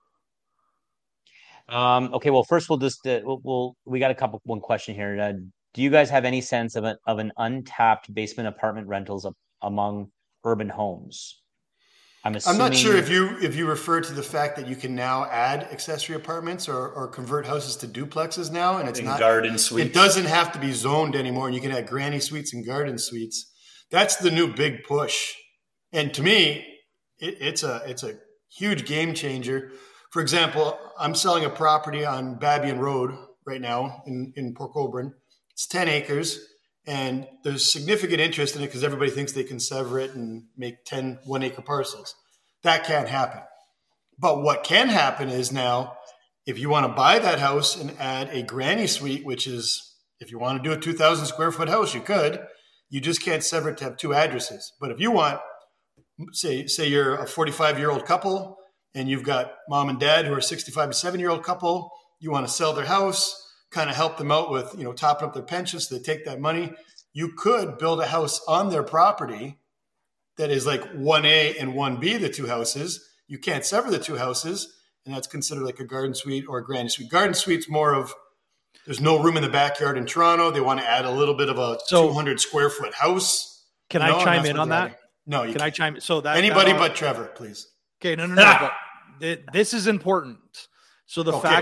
Okay, well, first we'll just we got one question here. Do you guys have any sense of an untapped basement apartment rentals among urban homes? I'm not sure if you refer to the fact that you can now add accessory apartments or convert houses to duplexes now, and it's not garden suites. It doesn't have to be zoned anymore, and you can add granny suites and garden suites. That's the new big push, and to me, it's a huge game changer. For example, I'm selling a property on Babyan Road right now in Port Colborne. It's 10 acres. And there's significant interest in it because everybody thinks they can sever it and make 10 1-acre parcels. That can't happen. But what can happen is now, if you want to buy that house and add a granny suite, which is, if you want to do a 2,000 square foot house, you could. You just can't sever it to have 2 addresses. But if you want, say you're a 45-year-old couple and you've got mom and dad who are 65 to 7-year-old couple, you want to sell their house, kind of help them out with, topping up their pensions so they take that money. You could build a house on their property that is like 1A and 1B, the 2 houses. You can't sever the 2 houses, and that's considered like a garden suite or a granny suite. Garden suite's more of, there's no room in the backyard in Toronto. They want to add a little bit of a 200 square foot house. Can I chime in on that? No, you can. I chime in? So that anybody but Trevor, please. Okay, no. But this is important. So the fact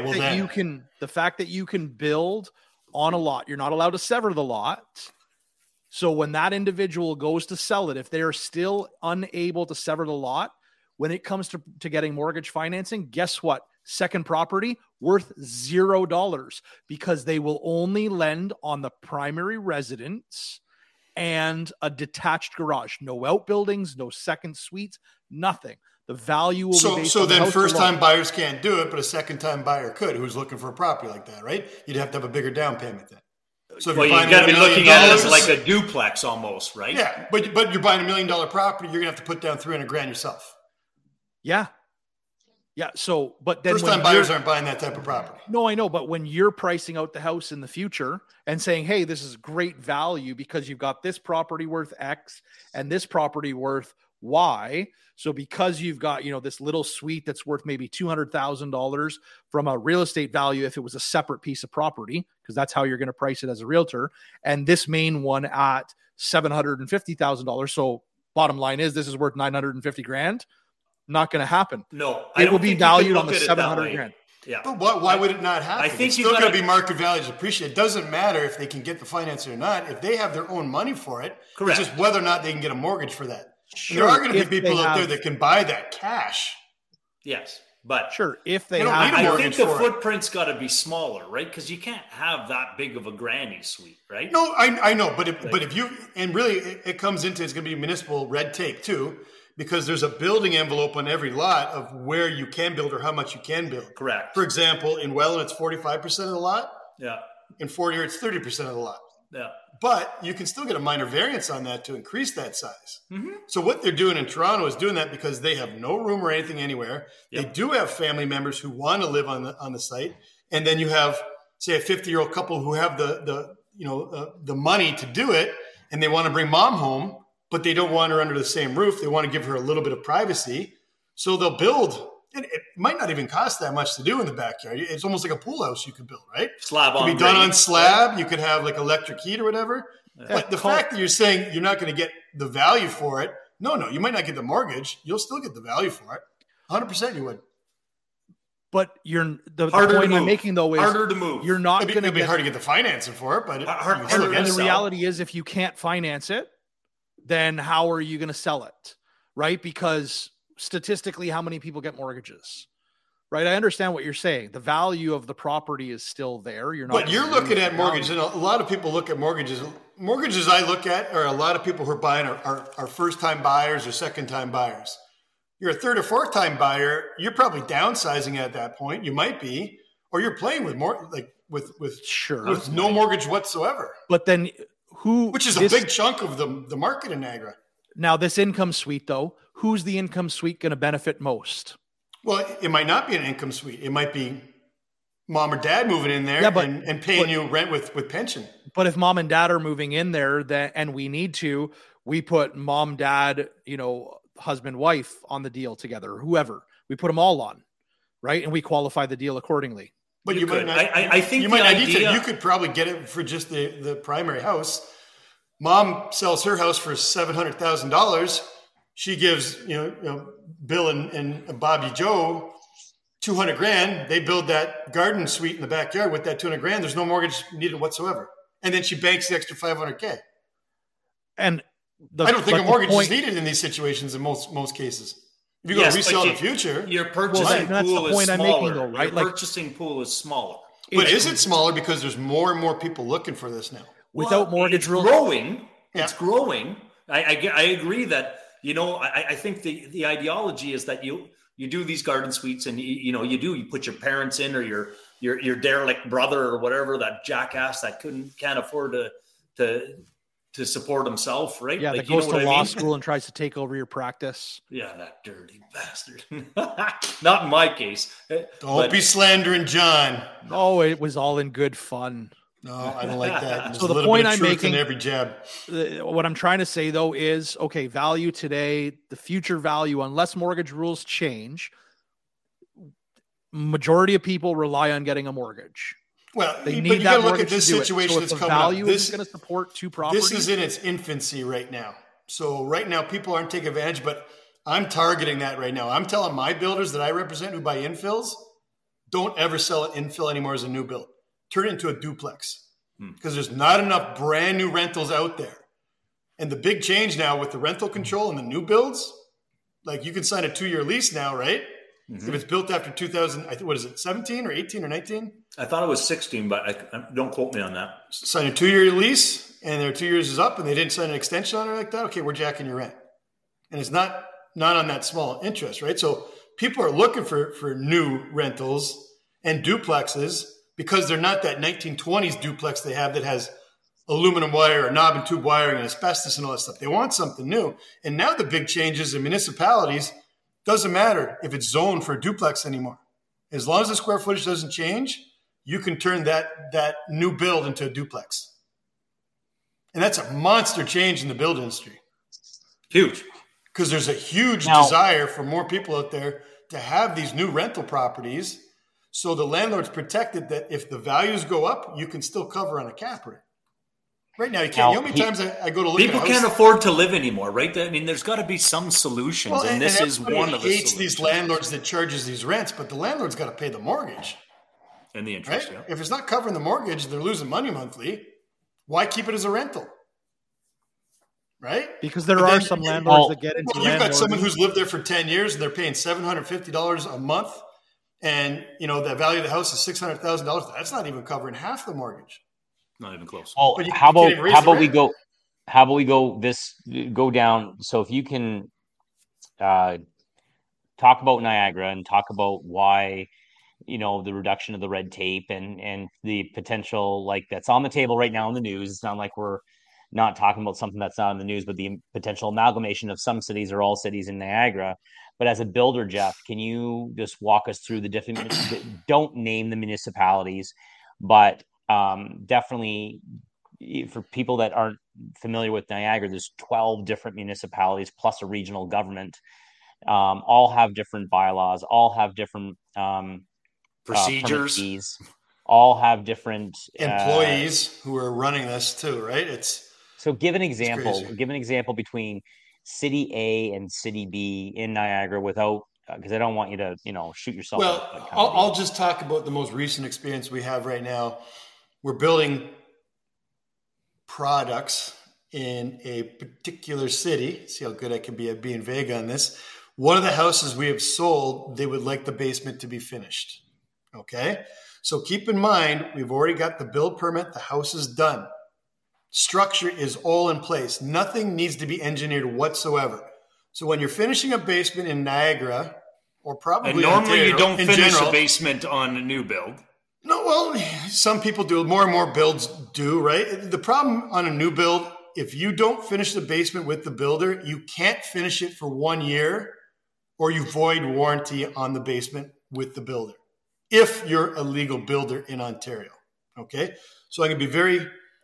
that you can build on a lot, you're not allowed to sever the lot. So when that individual goes to sell it, if they are still unable to sever the lot, when it comes to getting mortgage financing, guess what? Second property worth $0 because they will only lend on the primary residence and a detached garage. No outbuildings, no second suites, nothing. The value will be based on the house. So then first-time buyers can't do it, but a second-time buyer could, who's looking for a property like that, right? You'd have to have a bigger down payment then. So if you've got to be looking at it as like a duplex almost, right? Yeah, but you're buying $1 million property, you're going to have to put down $300,000 yourself. Yeah. So, but then first-time buyers aren't buying that type of property. No, I know, but when you're pricing out the house in the future and saying, hey, this is great value because you've got this property worth X and this property worth Y. So because you've got, this little suite that's worth maybe $200,000 from a real estate value, if it was a separate piece of property, because that's how you're going to price it as a realtor, and this main one at $750,000. So bottom line is this is worth $950,000. Not going to happen. No, it will be valued on the $700,000. Yeah. But why would it not happen? I think it's still going to be market value to appreciate. It doesn't matter if they can get the financing or not. If they have their own money for it, correct. It's just whether or not they can get a mortgage for that. Sure, there are going to be people out there that can buy that cash. Yes, but sure, if they have, I think the footprint's got to be smaller, right? Because you can't have that big of a granny suite, right? No, I know, but if you, and really it comes into, it's going to be municipal red tape too, because there's a building envelope on every lot of where you can build or how much you can build. Correct. For example, in Welland, it's 45% of the lot. Yeah. In Fort Erie, it's 30% of the lot. Yeah. But you can still get a minor variance on that to increase that size. Mm-hmm. So what they're doing in Toronto is doing that because they have no room or anything anywhere. Yep. They do have family members who want to live on the site, and then you have, say, a 50-year-old couple who have the money to do it, and they want to bring mom home, but they don't want her under the same roof. They want to give her a little bit of privacy, so they'll build. And it might not even cost that much to do in the backyard. It's almost like a pool house you could build, right? Slab on. It could be done on slab. You could have like electric heat or whatever. Yeah. But the fact that you're saying you're not going to get the value for it, no, you might not get the mortgage. You'll still get the value for it. 100% you would. But the point I'm making though is harder to move. You're not going to It'd be hard to get the financing for it, but and the reality is, if you can't finance it, then how are you going to sell it, right? Because statistically, how many people get mortgages, right? I understand what you're saying. The value of the property is still there. But you're looking at mortgages, and a lot of people look at mortgages. Mortgages I look at are a lot of people who are buying are first-time buyers or second-time buyers. You're a third or fourth-time buyer, you're probably downsizing at that point. You might be, or you're playing with more with no mortgage whatsoever. But then which is a big chunk of the market in Niagara. Now, this income suite, though, who's the income suite going to benefit most? Well, it might not be an income suite. It might be mom or dad moving in there and paying you rent with pension. But if mom and dad are moving in there and we need to, We put mom, dad, husband, wife on the deal together, or whoever. We put them all on, right? And we qualify the deal accordingly. But you might not. I think you might not need to. You could probably get it for just the primary house. Mom sells her house for $700,000. She gives Bill and Bobby Joe $200,000. They build that garden suite in the backyard with that $200,000. There's no mortgage needed whatsoever, and then she banks the extra $500,000. And I don't think a mortgage is needed in these situations in most cases. If you go to resell in the future, your purchasing pool is smaller. Right? Your purchasing pool is smaller. But is it smaller because there's more and more people looking for this now? Without mortgage rules, growing. Yeah. It's growing. I agree that I think the ideology is that you do these garden suites and you put your parents in, or your derelict brother or whatever, that jackass that can't afford to support himself, right? Yeah, that goes to law school and tries to take over your practice. Yeah, that dirty bastard. Not in my case. Don't be slandering John. Oh, it was all in good fun. No, I don't like that. There's so the point I'm making, in every jab. What I'm trying to say though is, okay, value today, the future value, unless mortgage rules change, majority of people rely on getting a mortgage. Well, you got to look at this situation that's coming up. This is going to support two properties. This is in its infancy right now. So right now, people aren't taking advantage, but I'm targeting that right now. I'm telling my builders that I represent who buy infills, don't ever sell an infill anymore as a new build. Turn it into a duplex because there's not enough brand new rentals out there. And the big change now with the rental control and the new builds, like you can sign a 2-year lease now, right? Mm-hmm. If it's built after 2000, what is it, 17 or 18 or 19? I thought it was 16, but don't quote me on that. Sign a 2-year lease, and their 2 years is up, and they didn't sign an extension on it like that. Okay, we're jacking your rent, and it's not on that small interest, right? So people are looking for new rentals and duplexes because they're not that 1920s duplex they have that has aluminum wire or knob and tube wiring and asbestos and all that stuff. They want something new, and now the big changes in municipalities. Doesn't matter if it's zoned for a duplex anymore. As long as the square footage doesn't change, you can turn that new build into a duplex. And that's a monster change in the build industry. Huge. Because there's a huge desire for more people out there to have these new rental properties. So the landlord's protected that if the values go up, you can still cover on a cap rate. Right now, you can't. You know how many times I go to look at a house? People can't afford to live anymore, right? I mean, there's got to be some solutions, and this is one of the solutions. These landlords that charges these rents, but the landlord's got to pay the mortgage. And the interest, right? Yeah. If it's not covering the mortgage, they're losing money monthly. Why keep it as a rental? Right? Because there are some landlords that get into you've got someone who's lived there for 10 years, and they're paying $750 a month, and the value of the house is $600,000. That's not even covering half the mortgage. Not even close. Oh, how about we go down? So if you can talk about Niagara and talk about why, the reduction of the red tape and the potential, like that's on the table right now in the news. It's not like we're not talking about something that's not in the news, but the potential amalgamation of some cities or all cities in Niagara. But as a builder, Jeff, can you just walk us through the different, don't name the municipalities, but definitely for people that aren't familiar with Niagara, there's 12 different municipalities plus a regional government, all have different bylaws, all have different procedures, all have different employees who are running this too, right? So give an example. Give an example between City A and City B in Niagara without, because I don't want you to, shoot yourself. Well, I'll just talk about the most recent experience we have right now. We're building products in a particular city. See how good I can be at being vague on this. One of the houses we have sold, they would like the basement to be finished. Okay? So keep in mind, we've already got the build permit. The house is done. Structure is all in place. Nothing needs to be engineered whatsoever. So when you're finishing a basement in Niagara, or probably and normally Ontario, you don't finish a basement on a new build. No, well, some people do. More and more builds do, right? The problem on a new build, if you don't finish the basement with the builder, you can't finish it for 1 year, or you void warranty on the basement with the builder if you're a legal builder in Ontario. Okay? So I can be very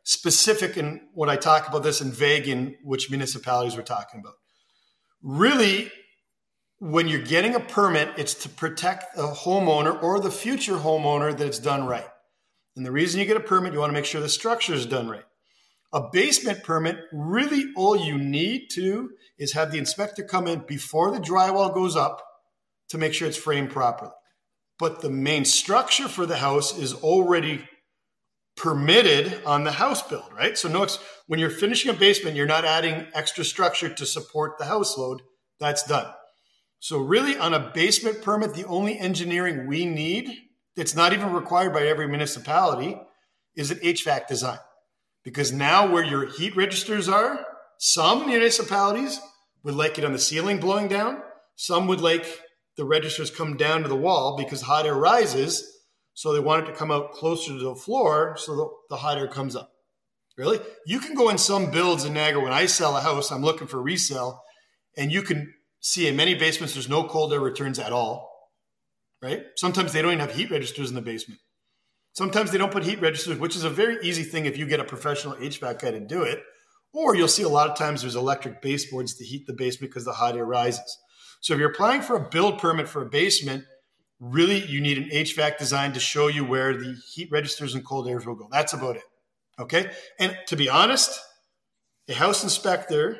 specific in what I talk about this and vague in which municipalities we're talking about. Really, when you're getting a permit, it's to protect the homeowner or the future homeowner that it's done right. And the reason you get a permit, you want to make sure the structure is done right. A basement permit, really all you need to is have the inspector come in before the drywall goes up to make sure it's framed properly. But the main structure for the house is already permitted on the house build, right? So when you're finishing a basement, you're not adding extra structure to support the house load. That's done. So really on a basement permit, the only engineering we need that's not even required by every municipality is an HVAC design. Because now where your heat registers are, some municipalities would like it on the ceiling blowing down. Some would like the registers come down to the wall because hot air rises. So they want it to come out closer to the floor so the hot air comes up. Really? You can go in some builds in Niagara. When I sell a house, I'm looking for resale, and you can see in many basements there's no cold air returns at all, right? Sometimes they don't even have heat registers in the basement. Sometimes they don't put heat registers, which is a very easy thing if you get a professional HVAC guy to do it. Or you'll see a lot of times there's electric baseboards to heat the basement because the hot air rises. So if you're applying for a build permit for a basement, really, you need an HVAC design to show you where the heat registers and cold airs will go. That's about it. Okay? And to be honest, a house inspector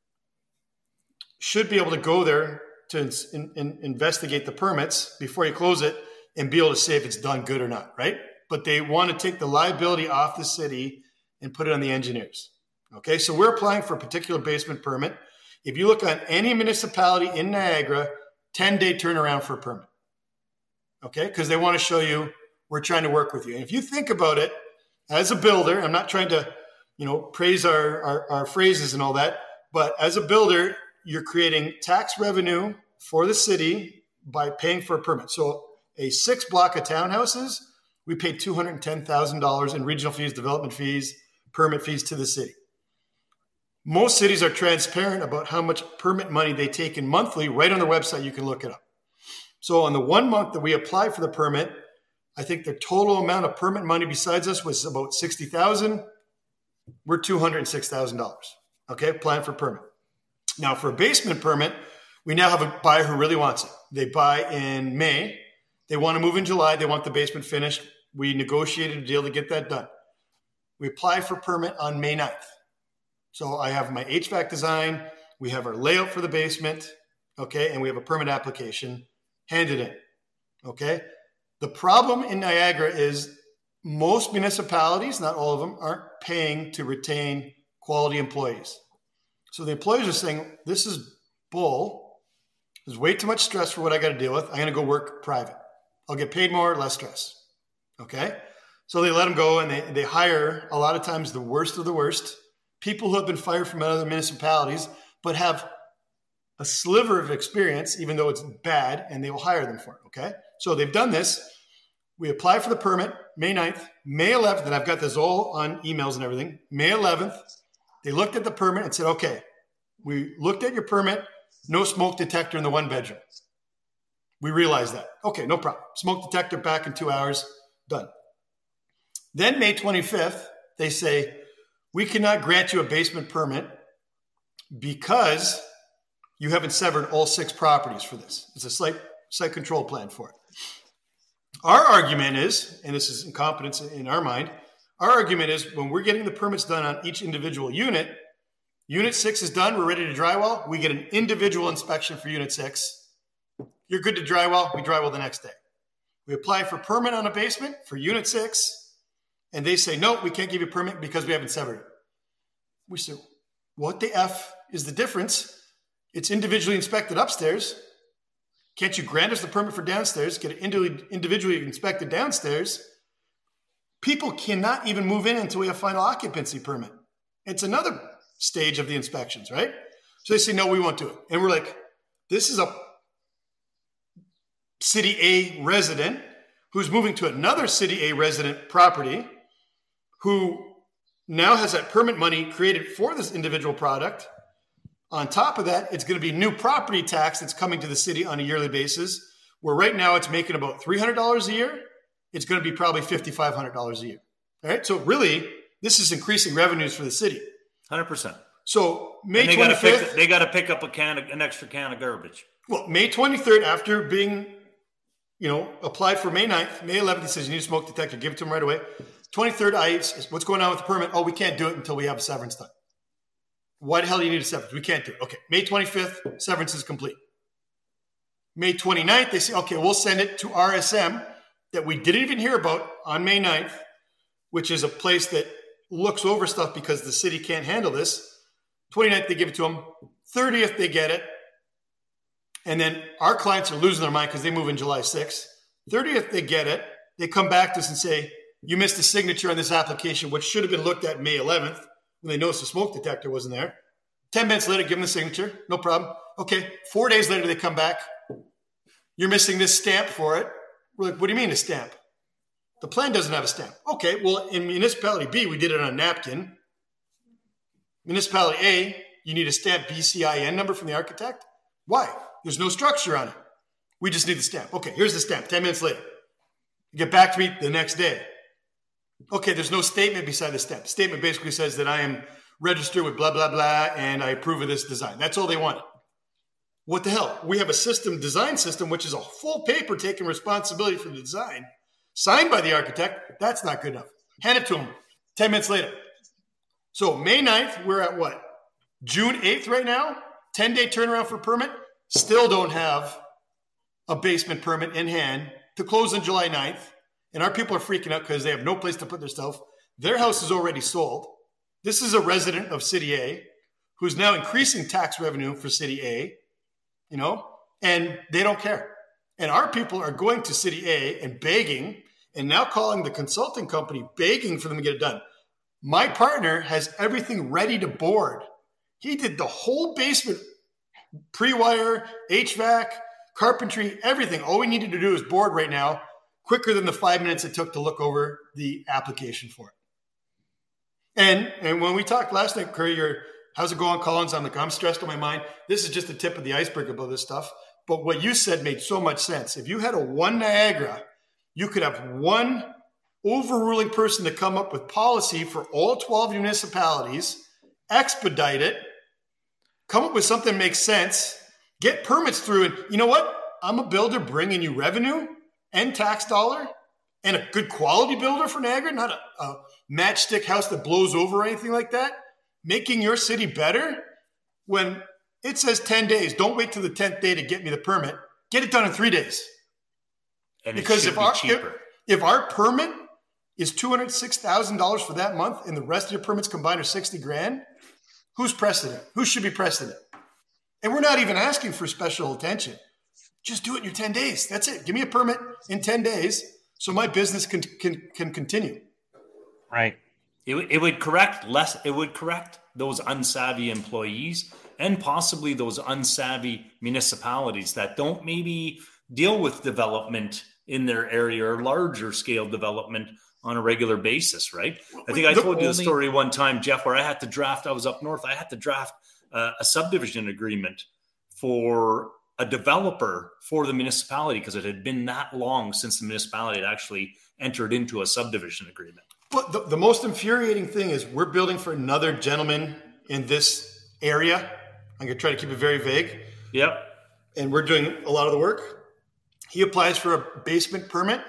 should be able to go there to investigate the permits before you close it and be able to say if it's done good or not, right? But they want to take the liability off the city and put it on the engineers. Okay? So we're applying for a particular basement permit. If you look on any municipality in Niagara, 10-day turnaround for a permit. Okay, because they want to show you we're trying to work with you. And if you think about it, as a builder, I'm not trying to, praise our phrases and all that, but as a builder, you're creating tax revenue for the city by paying for a permit. So a 6 block of townhouses, we pay $210,000 in regional fees, development fees, permit fees to the city. Most cities are transparent about how much permit money they take in monthly. Right on their website, you can look it up. So on the 1 month that we applied for the permit, I think the total amount of permit money besides us was about $60,000. We're $206,000. Okay, applying for permit. Now for a basement permit, we now have a buyer who really wants it. They buy in May. They want to move in July. They want the basement finished. We negotiated a deal to get that done. We apply for permit on May 9th. So I have my HVAC design. We have our layout for the basement. Okay, and we have a permit application. Handed in. Okay. The problem in Niagara is most municipalities, not all of them, aren't paying to retain quality employees. So the employers are saying, this is bull. There's way too much stress for what I got to deal with. I'm going to go work private. I'll get paid more, less stress. Okay. So they let them go and they hire a lot of times the worst of the worst, people who have been fired from other municipalities, but have a sliver of experience, even though it's bad, and they will hire them for it, okay? So they've done this. We apply for the permit May 9th, May 11th, and I've got this all on emails and everything. May 11th, they looked at the permit and said, okay, we looked at your permit, no smoke detector in the 1 bedroom. We realized that. Okay, no problem. Smoke detector back in 2 hours, done. Then May 25th, they say, we cannot grant you a basement permit because you haven't severed all 6 properties for this. It's a site control plan for it. Our argument is, and this is incompetence in our mind, our argument is when we're getting the permits done on each individual unit, Unit 6 is done, we're ready to drywall, we get an individual inspection for Unit 6. You're good to drywall, we drywall the next day. We apply for permit on a basement for Unit 6, and they say, no, we can't give you a permit because we haven't severed it. We say, what the F is the difference? It's individually inspected upstairs. Can't you grant us the permit for downstairs, get it individually inspected downstairs? People cannot even move in until we have final occupancy permit. It's another stage of the inspections, right? So they say, no, we won't do it. And we're like, this is a City A resident who's moving to another City A resident property who now has that permit money created for this individual product. On top of that, it's going to be new property tax that's coming to the city on a yearly basis, where right now it's making about $300 a year. It's going to be probably $5,500 a year. All right. So really, This is increasing revenues for the city. 100%. So May 25th, they got to pick up an extra can of garbage. Well, May 23rd, after being, applied for May 9th, May 11th, he says you need a smoke detector. Give it to him right away. 23rd, what's going on with the permit? Oh, we can't do it until we have a severance done. Why the hell do you need a severance? We can't do it. Okay, May 25th, severance is complete. May 29th, they say, okay, we'll send it to RSM that we didn't even hear about on May 9th, which is a place that looks over stuff because the city can't handle this. 29th, they give it to them. 30th, they get it. And then our clients are losing their mind because they move in July 6th. 30th, they get it. They come back to us and say, you missed a signature on this application, which should have been looked at May 11th when they noticed the smoke detector wasn't there. 10 minutes later, give them the signature. No problem. Okay, 4 days later, they come back. You're missing this stamp for it. We're like, what do you mean a stamp? The plan doesn't have a stamp. Okay, well, in Municipality B, we did it on a napkin. Municipality A, you need a stamp BCIN number from the architect. Why? There's no structure on it. We just need the stamp. Okay, here's the stamp. 10 minutes later. You get back to me the next day. Okay, there's no statement beside the stamp. The statement basically says that I am registered with blah, blah, blah, and I approve of this design. That's all they wanted. What the hell? We have a design system, which is a full paper taking responsibility for the design, signed by the architect. That's not good enough. Hand it to him. 10 minutes later. So May 9th, we're at what? June 8th right now? 10-day turnaround for permit. Still don't have a basement permit in hand to close on July 9th. And our people are freaking out because they have no place to put their stuff. Their house is already sold. This is a resident of City A who's now increasing tax revenue for City A, and they don't care. And our people are going to City A and begging, and now calling the consulting company, begging for them to get it done. My partner has everything ready to board. He did the whole basement, pre-wire, HVAC, carpentry, everything. All we needed to do is board right now, quicker than the 5 minutes it took to look over the application for it. And when we talked last night, Curry, how's it going, Collins? I'm like, I'm stressed on my mind. This is just the tip of the iceberg about this stuff. But what you said made so much sense. If you had a one Niagara, you could have one overruling person to come up with policy for all 12 municipalities, expedite it, come up with something that makes sense, get permits through. And you know what? I'm a builder bringing you revenue and tax dollar and a good quality builder for Niagara, not a matchstick house that blows over or anything like that. Making your city better when it says 10 days. Don't wait till the 10th day to get me the permit. Get it done in 3 days. And because if our permit is $206,000 for that month and the rest of your permits combined are $60,000, who's pressing it? Who should be pressing it? And we're not even asking for special attention. Just do it in your 10 days. That's it. Give me a permit in 10 days so my business can continue. Right. It would correct those unsavvy employees and possibly those unsavvy municipalities that don't maybe deal with development in their area or larger scale development on a regular basis, right? I think I told you the story one time, Jeff, where I was up north, I had to draft a subdivision agreement for a developer for the municipality because it had been that long since the municipality had actually entered into a subdivision agreement. Well, the most infuriating thing is we're building for another gentleman in this area. I'm going to try to keep it very vague. Yep. And we're doing a lot of the work. He applies for a basement permit.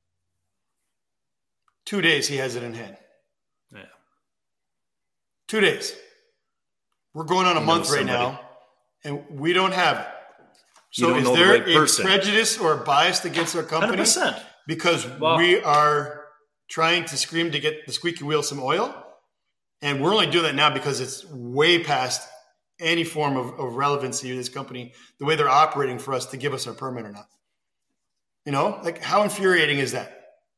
2 days he has it in hand. Yeah. 2 days. We're going on a month right now, and we don't have it. So is there a prejudice or bias against our company? 100%. Because we are trying to scream to get the squeaky wheel some oil. And we're only doing that now because it's way past any form of relevancy to this company, the way they're operating for us to give us our permit or not. How infuriating is that?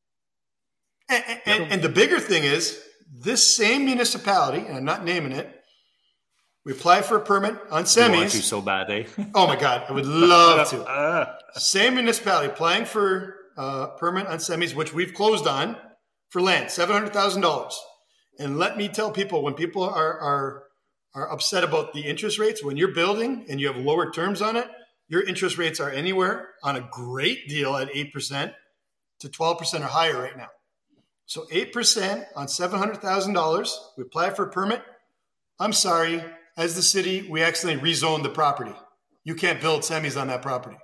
And the bigger thing is this same municipality, and I'm not naming it, we apply for a permit on semis. You want to so bad, eh? Oh my God, I would love to. Same municipality applying for a permit on semis, which we've closed on for land, $700,000. And let me tell people, when people are upset about the interest rates, when you're building and you have lower terms on it, your interest rates are anywhere on a great deal at 8% to 12% or higher right now. So 8% on $700,000. We apply for a permit. I'm sorry, as the city, we accidentally rezoned the property. You can't build semis on that property.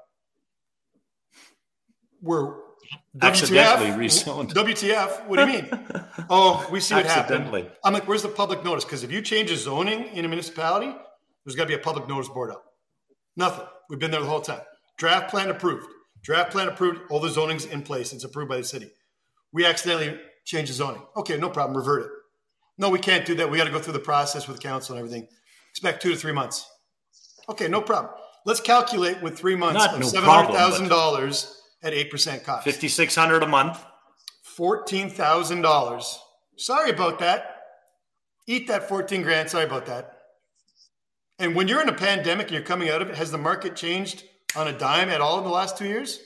We're accidentally rezoned. WTF? What do you mean? Oh, we see what happened. I'm like, where's the public notice? Because if you change a zoning in a municipality, there's got to be a public notice board up. Nothing. We've been there the whole time. Draft plan approved. Draft plan approved. All the zoning's in place. It's approved by the city. We accidentally changed the zoning. Okay, no problem. Revert it. No, we can't do that. We got to go through the process with council and everything. Expect 2 to 3 months. Okay, no problem. Let's calculate with 3 months of $700,000 at 8% cost. $5,600 a month. $14,000. Sorry about that. Eat that 14 grand. Sorry about that. And when you're in a pandemic and you're coming out of it, has the market changed on a dime at all in the last 2 years?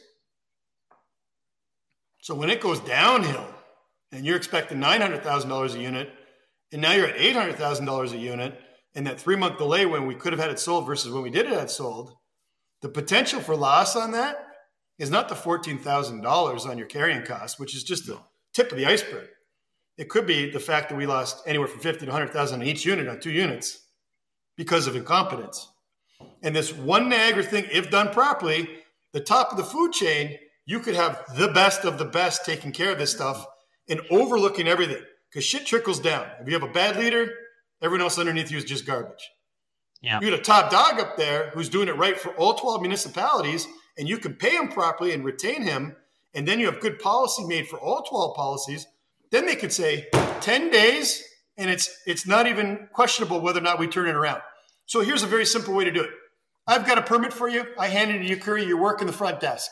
So when it goes downhill and you're expecting $900,000 a unit, and now you're at $800,000 a unit, and that 3-month delay when we could have had it sold versus when we did have it sold, the potential for loss on that is not the $14,000 on your carrying cost, which is just the tip of the iceberg. It could be the fact that we lost anywhere from $50,000 to $100,000 on each unit on 2 units because of incompetence. And this one Niagara thing, if done properly, the top of the food chain, you could have the best of the best taking care of this stuff and overlooking everything because shit trickles down. If you have a bad leader, everyone else underneath you is just garbage. Yeah. You got a top dog up there who's doing it right for all 12 municipalities, and you can pay him properly and retain him, and then you have good policy made for all 12 policies. Then they could say 10 days, and it's not even questionable whether or not we turn it around. So here's a very simple way to do it. I've got a permit for you. I hand it to you, Curry. You work in the front desk.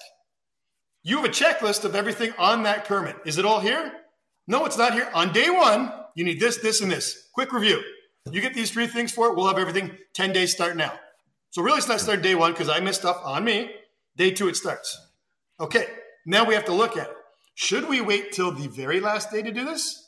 You have a checklist of everything on that permit. Is it all here? No, it's not here. On day 1, you need this, this, and this. Quick review. You get these 3 things for it, we'll have everything 10 days start now. So really it's not starting day 1 because I missed stuff on me. Day 2 it starts. Okay, now we have to look at it. Should we wait till the very last day to do this?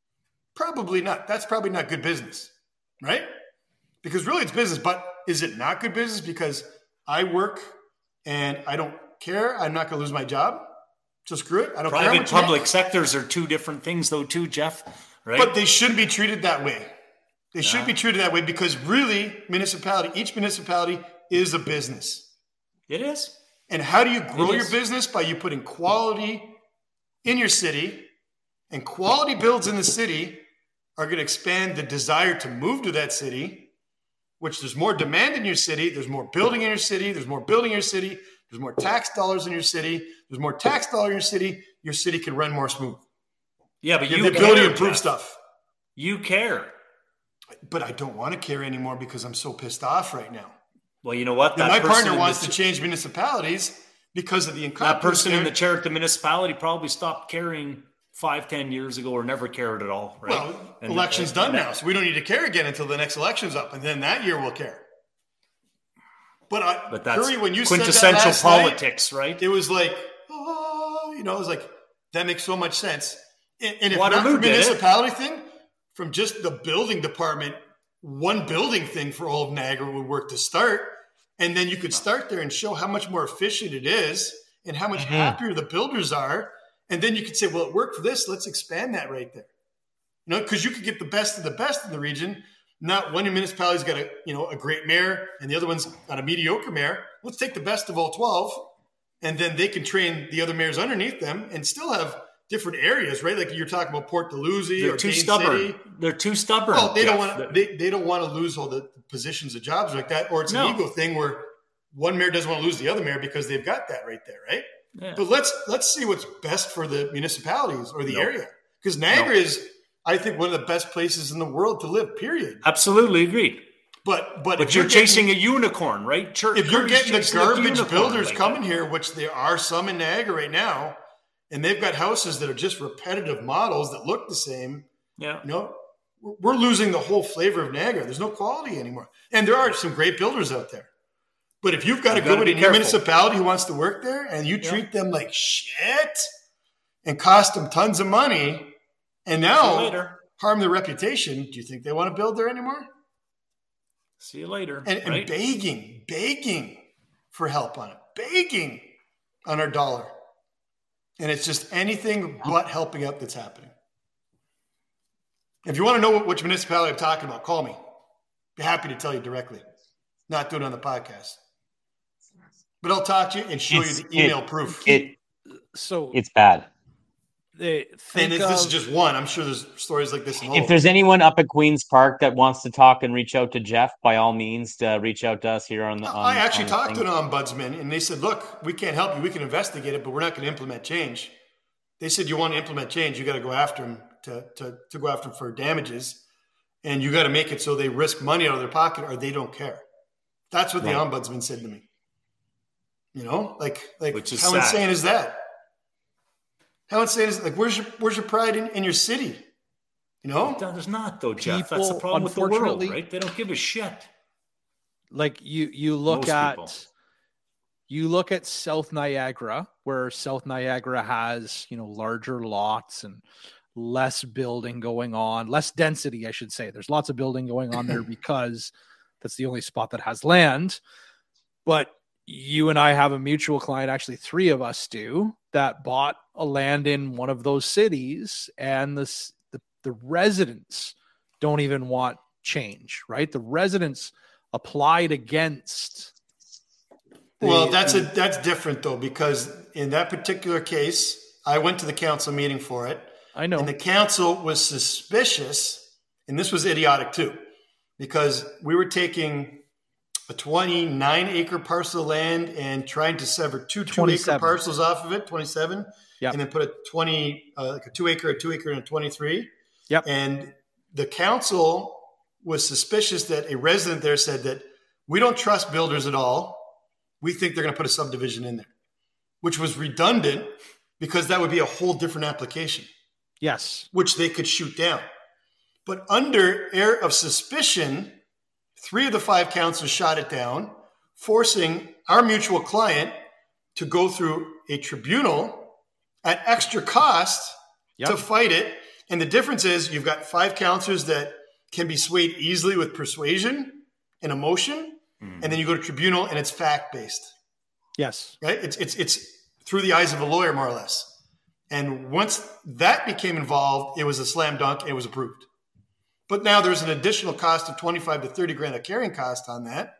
Probably not. That's probably not good business, right? Because really it's business, but is it not good business because I work and I don't care? I'm not going to lose my job. So screw it. I don't care. Private public sectors are 2 different things though too, Jeff, right? But they shouldn't be treated that way. They should be treated that way because really each municipality is a business. It is. And how do you grow your business? By you putting quality in your city, and quality builds in the city are going to expand the desire to move to that city, which there's more demand in your city. There's more building in your city. There's more building in your city. There's more tax dollars in your city. There's more tax dollars in your city. Your city can run more smooth. Yeah, but you have the ability to improve stuff. You care. But I don't want to care anymore because I'm so pissed off right now. Well, you know what? My partner wants to change municipalities because of the incompetence. That person in the chair at the municipality probably stopped caring 5-10 years ago or never cared at all, right? Well, election's done now, so we don't need to care again until the next election's up, and then that year we'll care. But that's Curry, when you quintessential said that politics, night, right? It was like, it was like, that makes so much sense. And if not for municipality thing, from just the building department, one building thing for all of Niagara would work to start. And then you could start there and show how much more efficient it is and how much happier the builders are. And then you could say, well, it worked for this. Let's expand that right there. Because you could get the best of the best in the region. Not one municipality's got a great mayor and the other one's got a mediocre mayor. Let's take the best of all 12, and then they can train the other mayors underneath them and still have different areas, right? Like you're talking about Port Dalhousie or too Dane stubborn. City. They're too stubborn. Well, they don't want to lose all the positions of jobs like that, or it's an ego thing where one mayor doesn't want to lose the other mayor because they've got that right there, right? Yeah. But let's see what's best for the municipalities or the area, because Niagara is, I think, one of the best places in the world to live. Period. Absolutely agreed. But you're chasing a unicorn, right? If you're getting the garbage builders coming here, which there are some in Niagara right now, and they've got houses that are just repetitive models that look the same. Yeah. We're losing the whole flavor of Niagara. There's no quality anymore. And there are some great builders out there. But if you've got a good in your municipality who wants to work there and you treat them like shit and cost them tons of money and now harm their reputation, do you think they want to build there anymore? See you later. And begging for help on it. Begging on our dollar. And it's just anything but helping out that's happening. If you want to know which municipality I'm talking about, call me. Be happy to tell you directly. Not do it on the podcast. But I'll talk to you and show you the email proof. It's bad. This is just one. I'm sure there's stories like this. If there's anyone up at Queen's Park that wants to talk and reach out to Jeff, by all means, reach out to us here on the. I actually talked to an ombudsman, and they said, "Look, we can't help you. We can investigate it, but we're not going to implement change." They said, "You want to implement change, you got to go after them to go after them for damages, and you got to make it so they risk money out of their pocket or they don't care." That's what the ombudsman said to me. You know, like which is how sad. Insane is that? How insane is it? Like, where's your pride in your city? You know? There's not, though, Jeff. That's the problem with the world, right? They don't give a shit. Like you look at South Niagara, where South Niagara has, larger lots and less building going on, less density, I should say. There's lots of building going on there because that's the only spot that has land. But you and I have a mutual client, actually 3 of us do, that bought a land in one of those cities, and the residents don't even want change, right? The residents applied against. That's different though, because in that particular case, I went to the council meeting for it. I know. And the council was suspicious, and this was idiotic too, because we were taking a 29-acre parcel of land and trying to sever 2 2-acre parcels off of it, 27, and then put a 20, like a 2-acre, a 2-acre, and a 23. Yep. And the council was suspicious that a resident there said that we don't trust builders at all. We think they're going to put a subdivision in there, which was redundant because that would be a whole different application. Yes. Which they could shoot down. But under air of suspicion, 3 of the 5 councils shot it down, forcing our mutual client to go through a tribunal at extra cost to fight it. And the difference is you've got 5 councillors that can be swayed easily with persuasion and emotion, and then you go to tribunal and it's fact-based. Yes. Right? It's through the eyes of a lawyer, more or less. And once that became involved, it was a slam dunk and it was approved. But now there's an additional cost of 25 to 30 grand of carrying cost on that,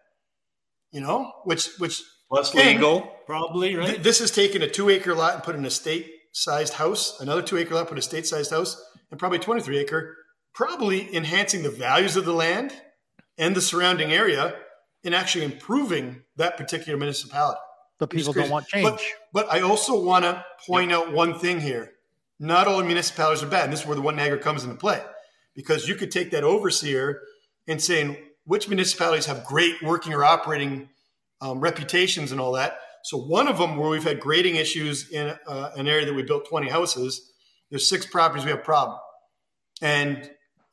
which plus legal, probably, right? This is taking a 2-acre lot and put in a state-sized house, another 2-acre lot, put a state-sized house, and probably 23-acre, probably enhancing the values of the land and the surrounding area and actually improving that particular municipality. But people don't want change. But I also want to point out one thing here. Not all municipalities are bad. And this is where the One Niagara comes into play. Because you could take that overseer and saying which municipalities have great working or operating reputations and all that. So one of them where we've had grading issues in an area that we built 20 houses, there's 6 properties we have a problem. And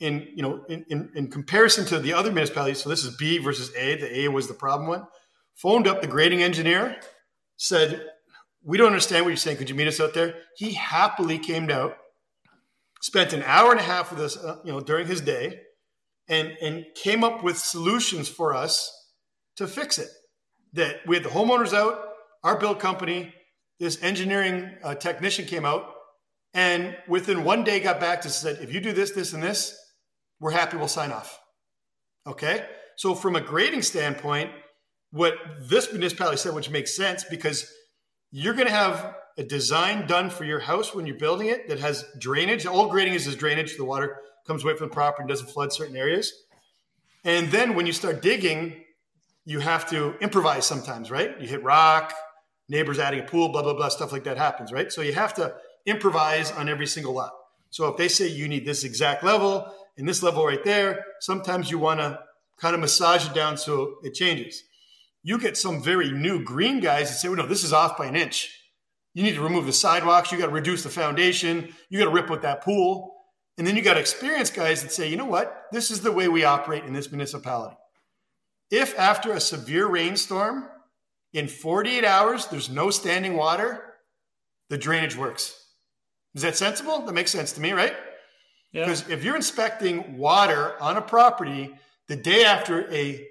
in comparison to the other municipalities, so this is B versus A, the A was the problem one, phoned up the grading engineer, said, "We don't understand what you're saying. Could you meet us out there?" He happily came out, spent an hour and a half with us, during his day, and came up with solutions for us to fix it. That we had the homeowners out, our build company, this engineering technician came out, and within one day got back to us and said, "If you do this, this, and this, we're happy. We'll sign off." Okay. So from a grading standpoint, what this municipality said, which makes sense, because you're going to have a design done for your house when you're building it that has drainage. All grading is drainage. The water comes away from the property and doesn't flood certain areas. And then when you start digging, you have to improvise sometimes, right? You hit rock, neighbors adding a pool, blah, blah, blah, stuff like that happens, right? So you have to improvise on every single lot. So if they say you need this exact level and this level right there, sometimes you want to kind of massage it down so it changes. You get some very new green guys that say, "Well, no, this is off by an inch. You need to remove the sidewalks. You got to reduce the foundation. You got to rip with that pool." And then you got experienced guys that say, "You know what? This is the way we operate in this municipality. If after a severe rainstorm in 48 hours, there's no standing water, the drainage works." Is that sensible? That makes sense to me, right? Yeah. Because if you're inspecting water on a property the day after a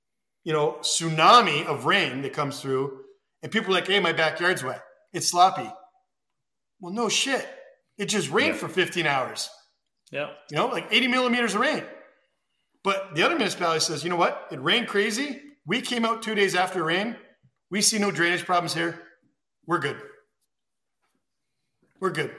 tsunami of rain that comes through, and people are like, "Hey, my backyard's wet. It's sloppy." Well, no shit. It just rained for 15 hours. Yeah. You know, like 80 millimeters of rain. But the other municipality says, you know what? It rained crazy. We came out 2 days after rain. We see no drainage problems here. We're good. We're good.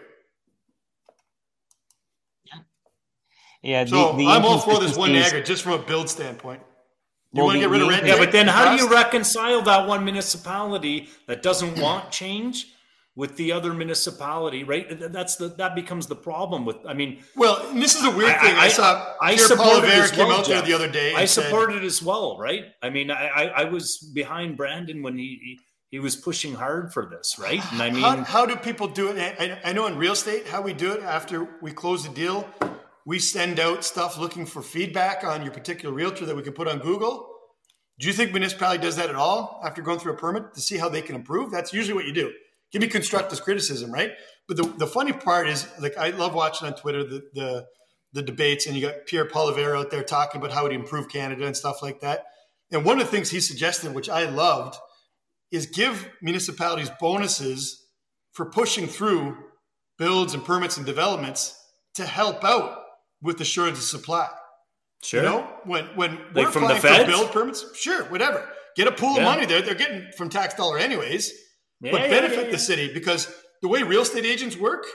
Yeah. So I'm all for this one Niagara just from a build standpoint. You want to get rid of red tape? Yeah, but then how do you reconcile that one municipality that doesn't want change with the other municipality, right? That becomes the problem with, well, and this is a weird thing. I saw Pierre Poilievre came out there the other day. I supported it as well, right? I was behind Brandon when he was pushing hard for this, right? And how do people do it? I know in real estate, how we do it after we close the deal, we send out stuff looking for feedback on your particular realtor that we can put on Google. Do you think municipality does that at all after going through a permit to see how they can improve? That's usually what you do. Give me constructive criticism, right? But the funny part is, like, I love watching on Twitter the debates, and you got Pierre Poilievre out there talking about how to improve Canada and stuff like that. And one of the things he suggested, which I loved, is give municipalities bonuses for pushing through builds and permits and developments to help out with the shortage of supply. Sure. You know, when like we're from applying the feds? for build permits, sure, whatever. Get a pool of money there. They're getting from tax dollar anyways, but benefit the city, because the way real estate agents work,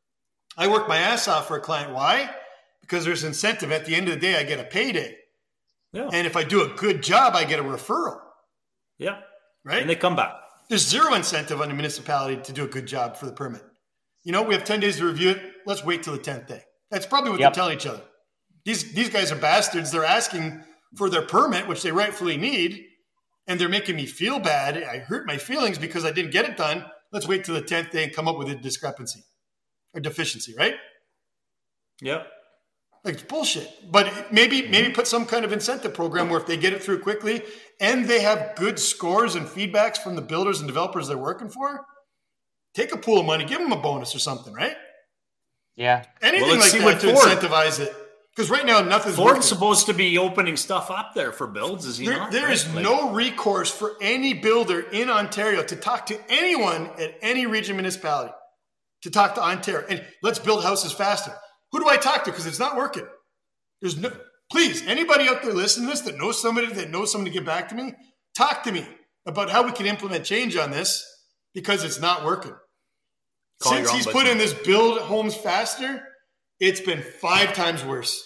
I work my ass off for a client. Why? Because there's incentive. At the end of the day, I get a payday. Yeah. And if I do a good job, I get a referral. Yeah. Right? And they come back. There's zero incentive on the municipality to do a good job for the permit. You know, we have 10 days to review it. Let's wait till the 10th day. That's probably what they're telling each other. These guys are bastards. They're asking for their permit, which they rightfully need, and they're making me feel bad. I hurt my feelings because I didn't get it done. Let's wait till the 10th day and come up with a discrepancy or deficiency, right? Yep. Like, it's bullshit. But maybe put some kind of incentive program where if they get it through quickly and they have good scores and feedbacks from the builders and developers they're working for, take a pool of money, give them a bonus or something, right? Yeah. Anything like that to incentivize it. Because right now, nothing's Ford's working. supposed to be opening stuff up there for builds, is he not? There is no recourse for any builder in Ontario to talk to anyone at any region municipality, to talk to Ontario. And let's build houses faster. Who do I talk to? Because it's not working. Please, anybody out there listening to this that knows somebody to get back to me, talk to me about how we can implement change on this, because it's not working. Since he's put in this build homes faster, it's been 5 times worse.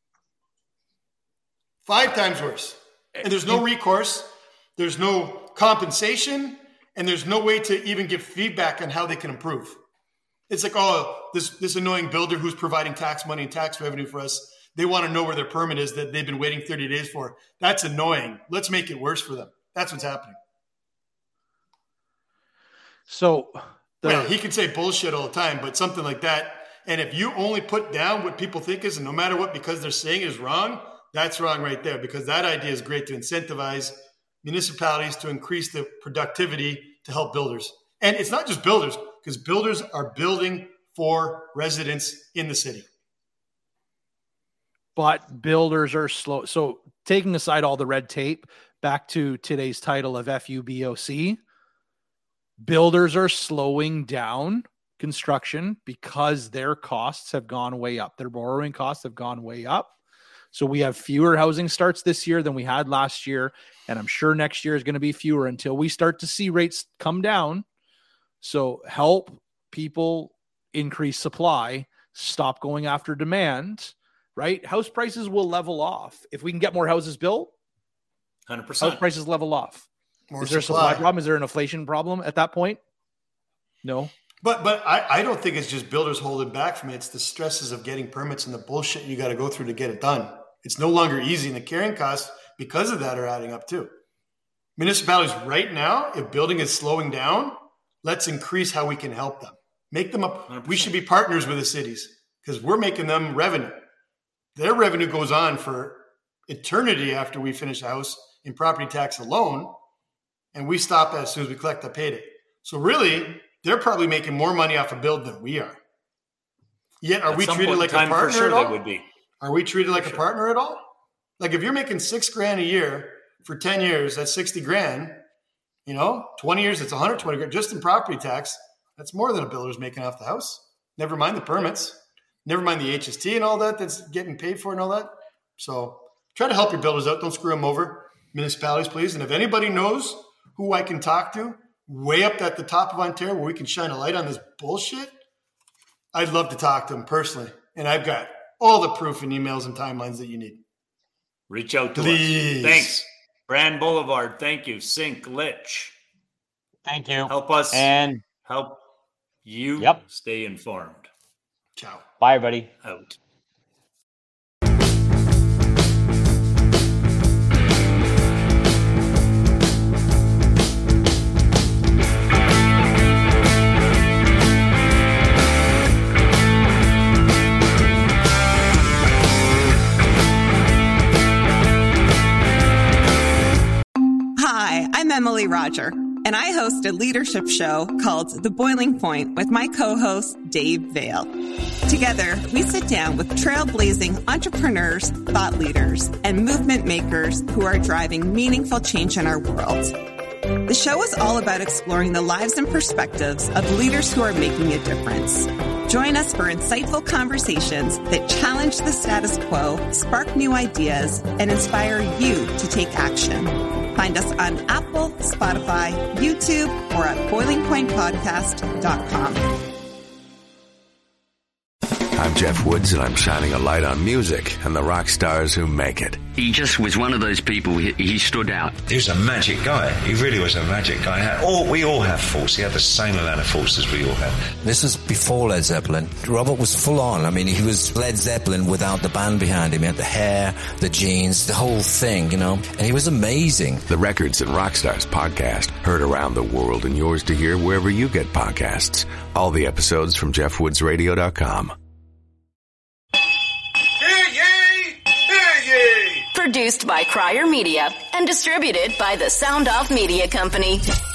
5 times worse. And there's no recourse, there's no compensation, and there's no way to even give feedback on how they can improve. It's like, this annoying builder who's providing tax money and tax revenue for us, they want to know where their permit is that they've been waiting 30 days for. That's annoying. Let's make it worse for them. That's what's happening. So, he can say bullshit all the time, but something like that. And if you only put down what people think is, and no matter what, because they're saying it is wrong, that's wrong right there. Because that idea is great to incentivize municipalities to increase the productivity to help builders. And it's not just builders, because builders are building for residents in the city. But builders are slow. So taking aside all the red tape, back to today's title of FUBOC, builders are slowing down construction because their costs have gone way up. Their borrowing costs have gone way up. So we have fewer housing starts this year than we had last year. And I'm sure next year is going to be fewer until we start to see rates come down. So help people increase supply, stop going after demand, right? House prices will level off. If we can get more houses built, 100%. House prices level off. Is there a supply problem? Is there an inflation problem at that point? No. But I don't think it's just builders holding back from it. It's the stresses of getting permits and the bullshit you got to go through to get it done. It's no longer easy, and the carrying costs because of that are adding up too. Municipalities right now, if building is slowing down, let's increase how we can help them. Make them up. 100%. We should be partners with the cities because we're making them revenue. Their revenue goes on for eternity after we finish the house in property tax alone, and we stop as soon as we collect the payday. So really, they're probably making more money off a build than we are. Yet, are we treated like a partner at all? Would be. Are we treated like a partner at all? Like if you're making $6,000 a year for 10 years, that's $60,000. 20 years, it's $120,000 just in property tax. That's more than a builder's making off the house. Never mind the permits. Never mind the HST and all that that's getting paid for and all that. So try to help your builders out. Don't screw them over. Municipalities, please. And if anybody knows who I can talk to way up at the top of Ontario where we can shine a light on this bullshit, I'd love to talk to them personally. And I've got all the proof and emails and timelines that you need. Reach out to us. Thanks. Brand Boulevard. Thank you. Sync Lich. Thank you. Help us and help you stay informed. Ciao. Bye, everybody. Out. Hi, I'm Emily Roger, and I host a leadership show called The Boiling Point with my co-host, Dave Vale. Together, we sit down with trailblazing entrepreneurs, thought leaders, and movement makers who are driving meaningful change in our world. The show is all about exploring the lives and perspectives of leaders who are making a difference. Join us for insightful conversations that challenge the status quo, spark new ideas, and inspire you to take action. Find us on Apple, Spotify, YouTube, or at boilingpointpodcast.com. I'm Jeff Woods, and I'm shining a light on music and the rock stars who make it. He just was one of those people, he stood out. He was a magic guy. He really was a magic guy. We all have faults. He had the same amount of faults as we all have. This was before Led Zeppelin. Robert was full on. I mean, he was Led Zeppelin without the band behind him. He had the hair, the jeans, the whole thing, you know, and he was amazing. The Records and Rockstars podcast, heard around the world and yours to hear wherever you get podcasts. All the episodes from JeffWoodsRadio.com. Produced by Crier Media and distributed by the Sound Off Media Company.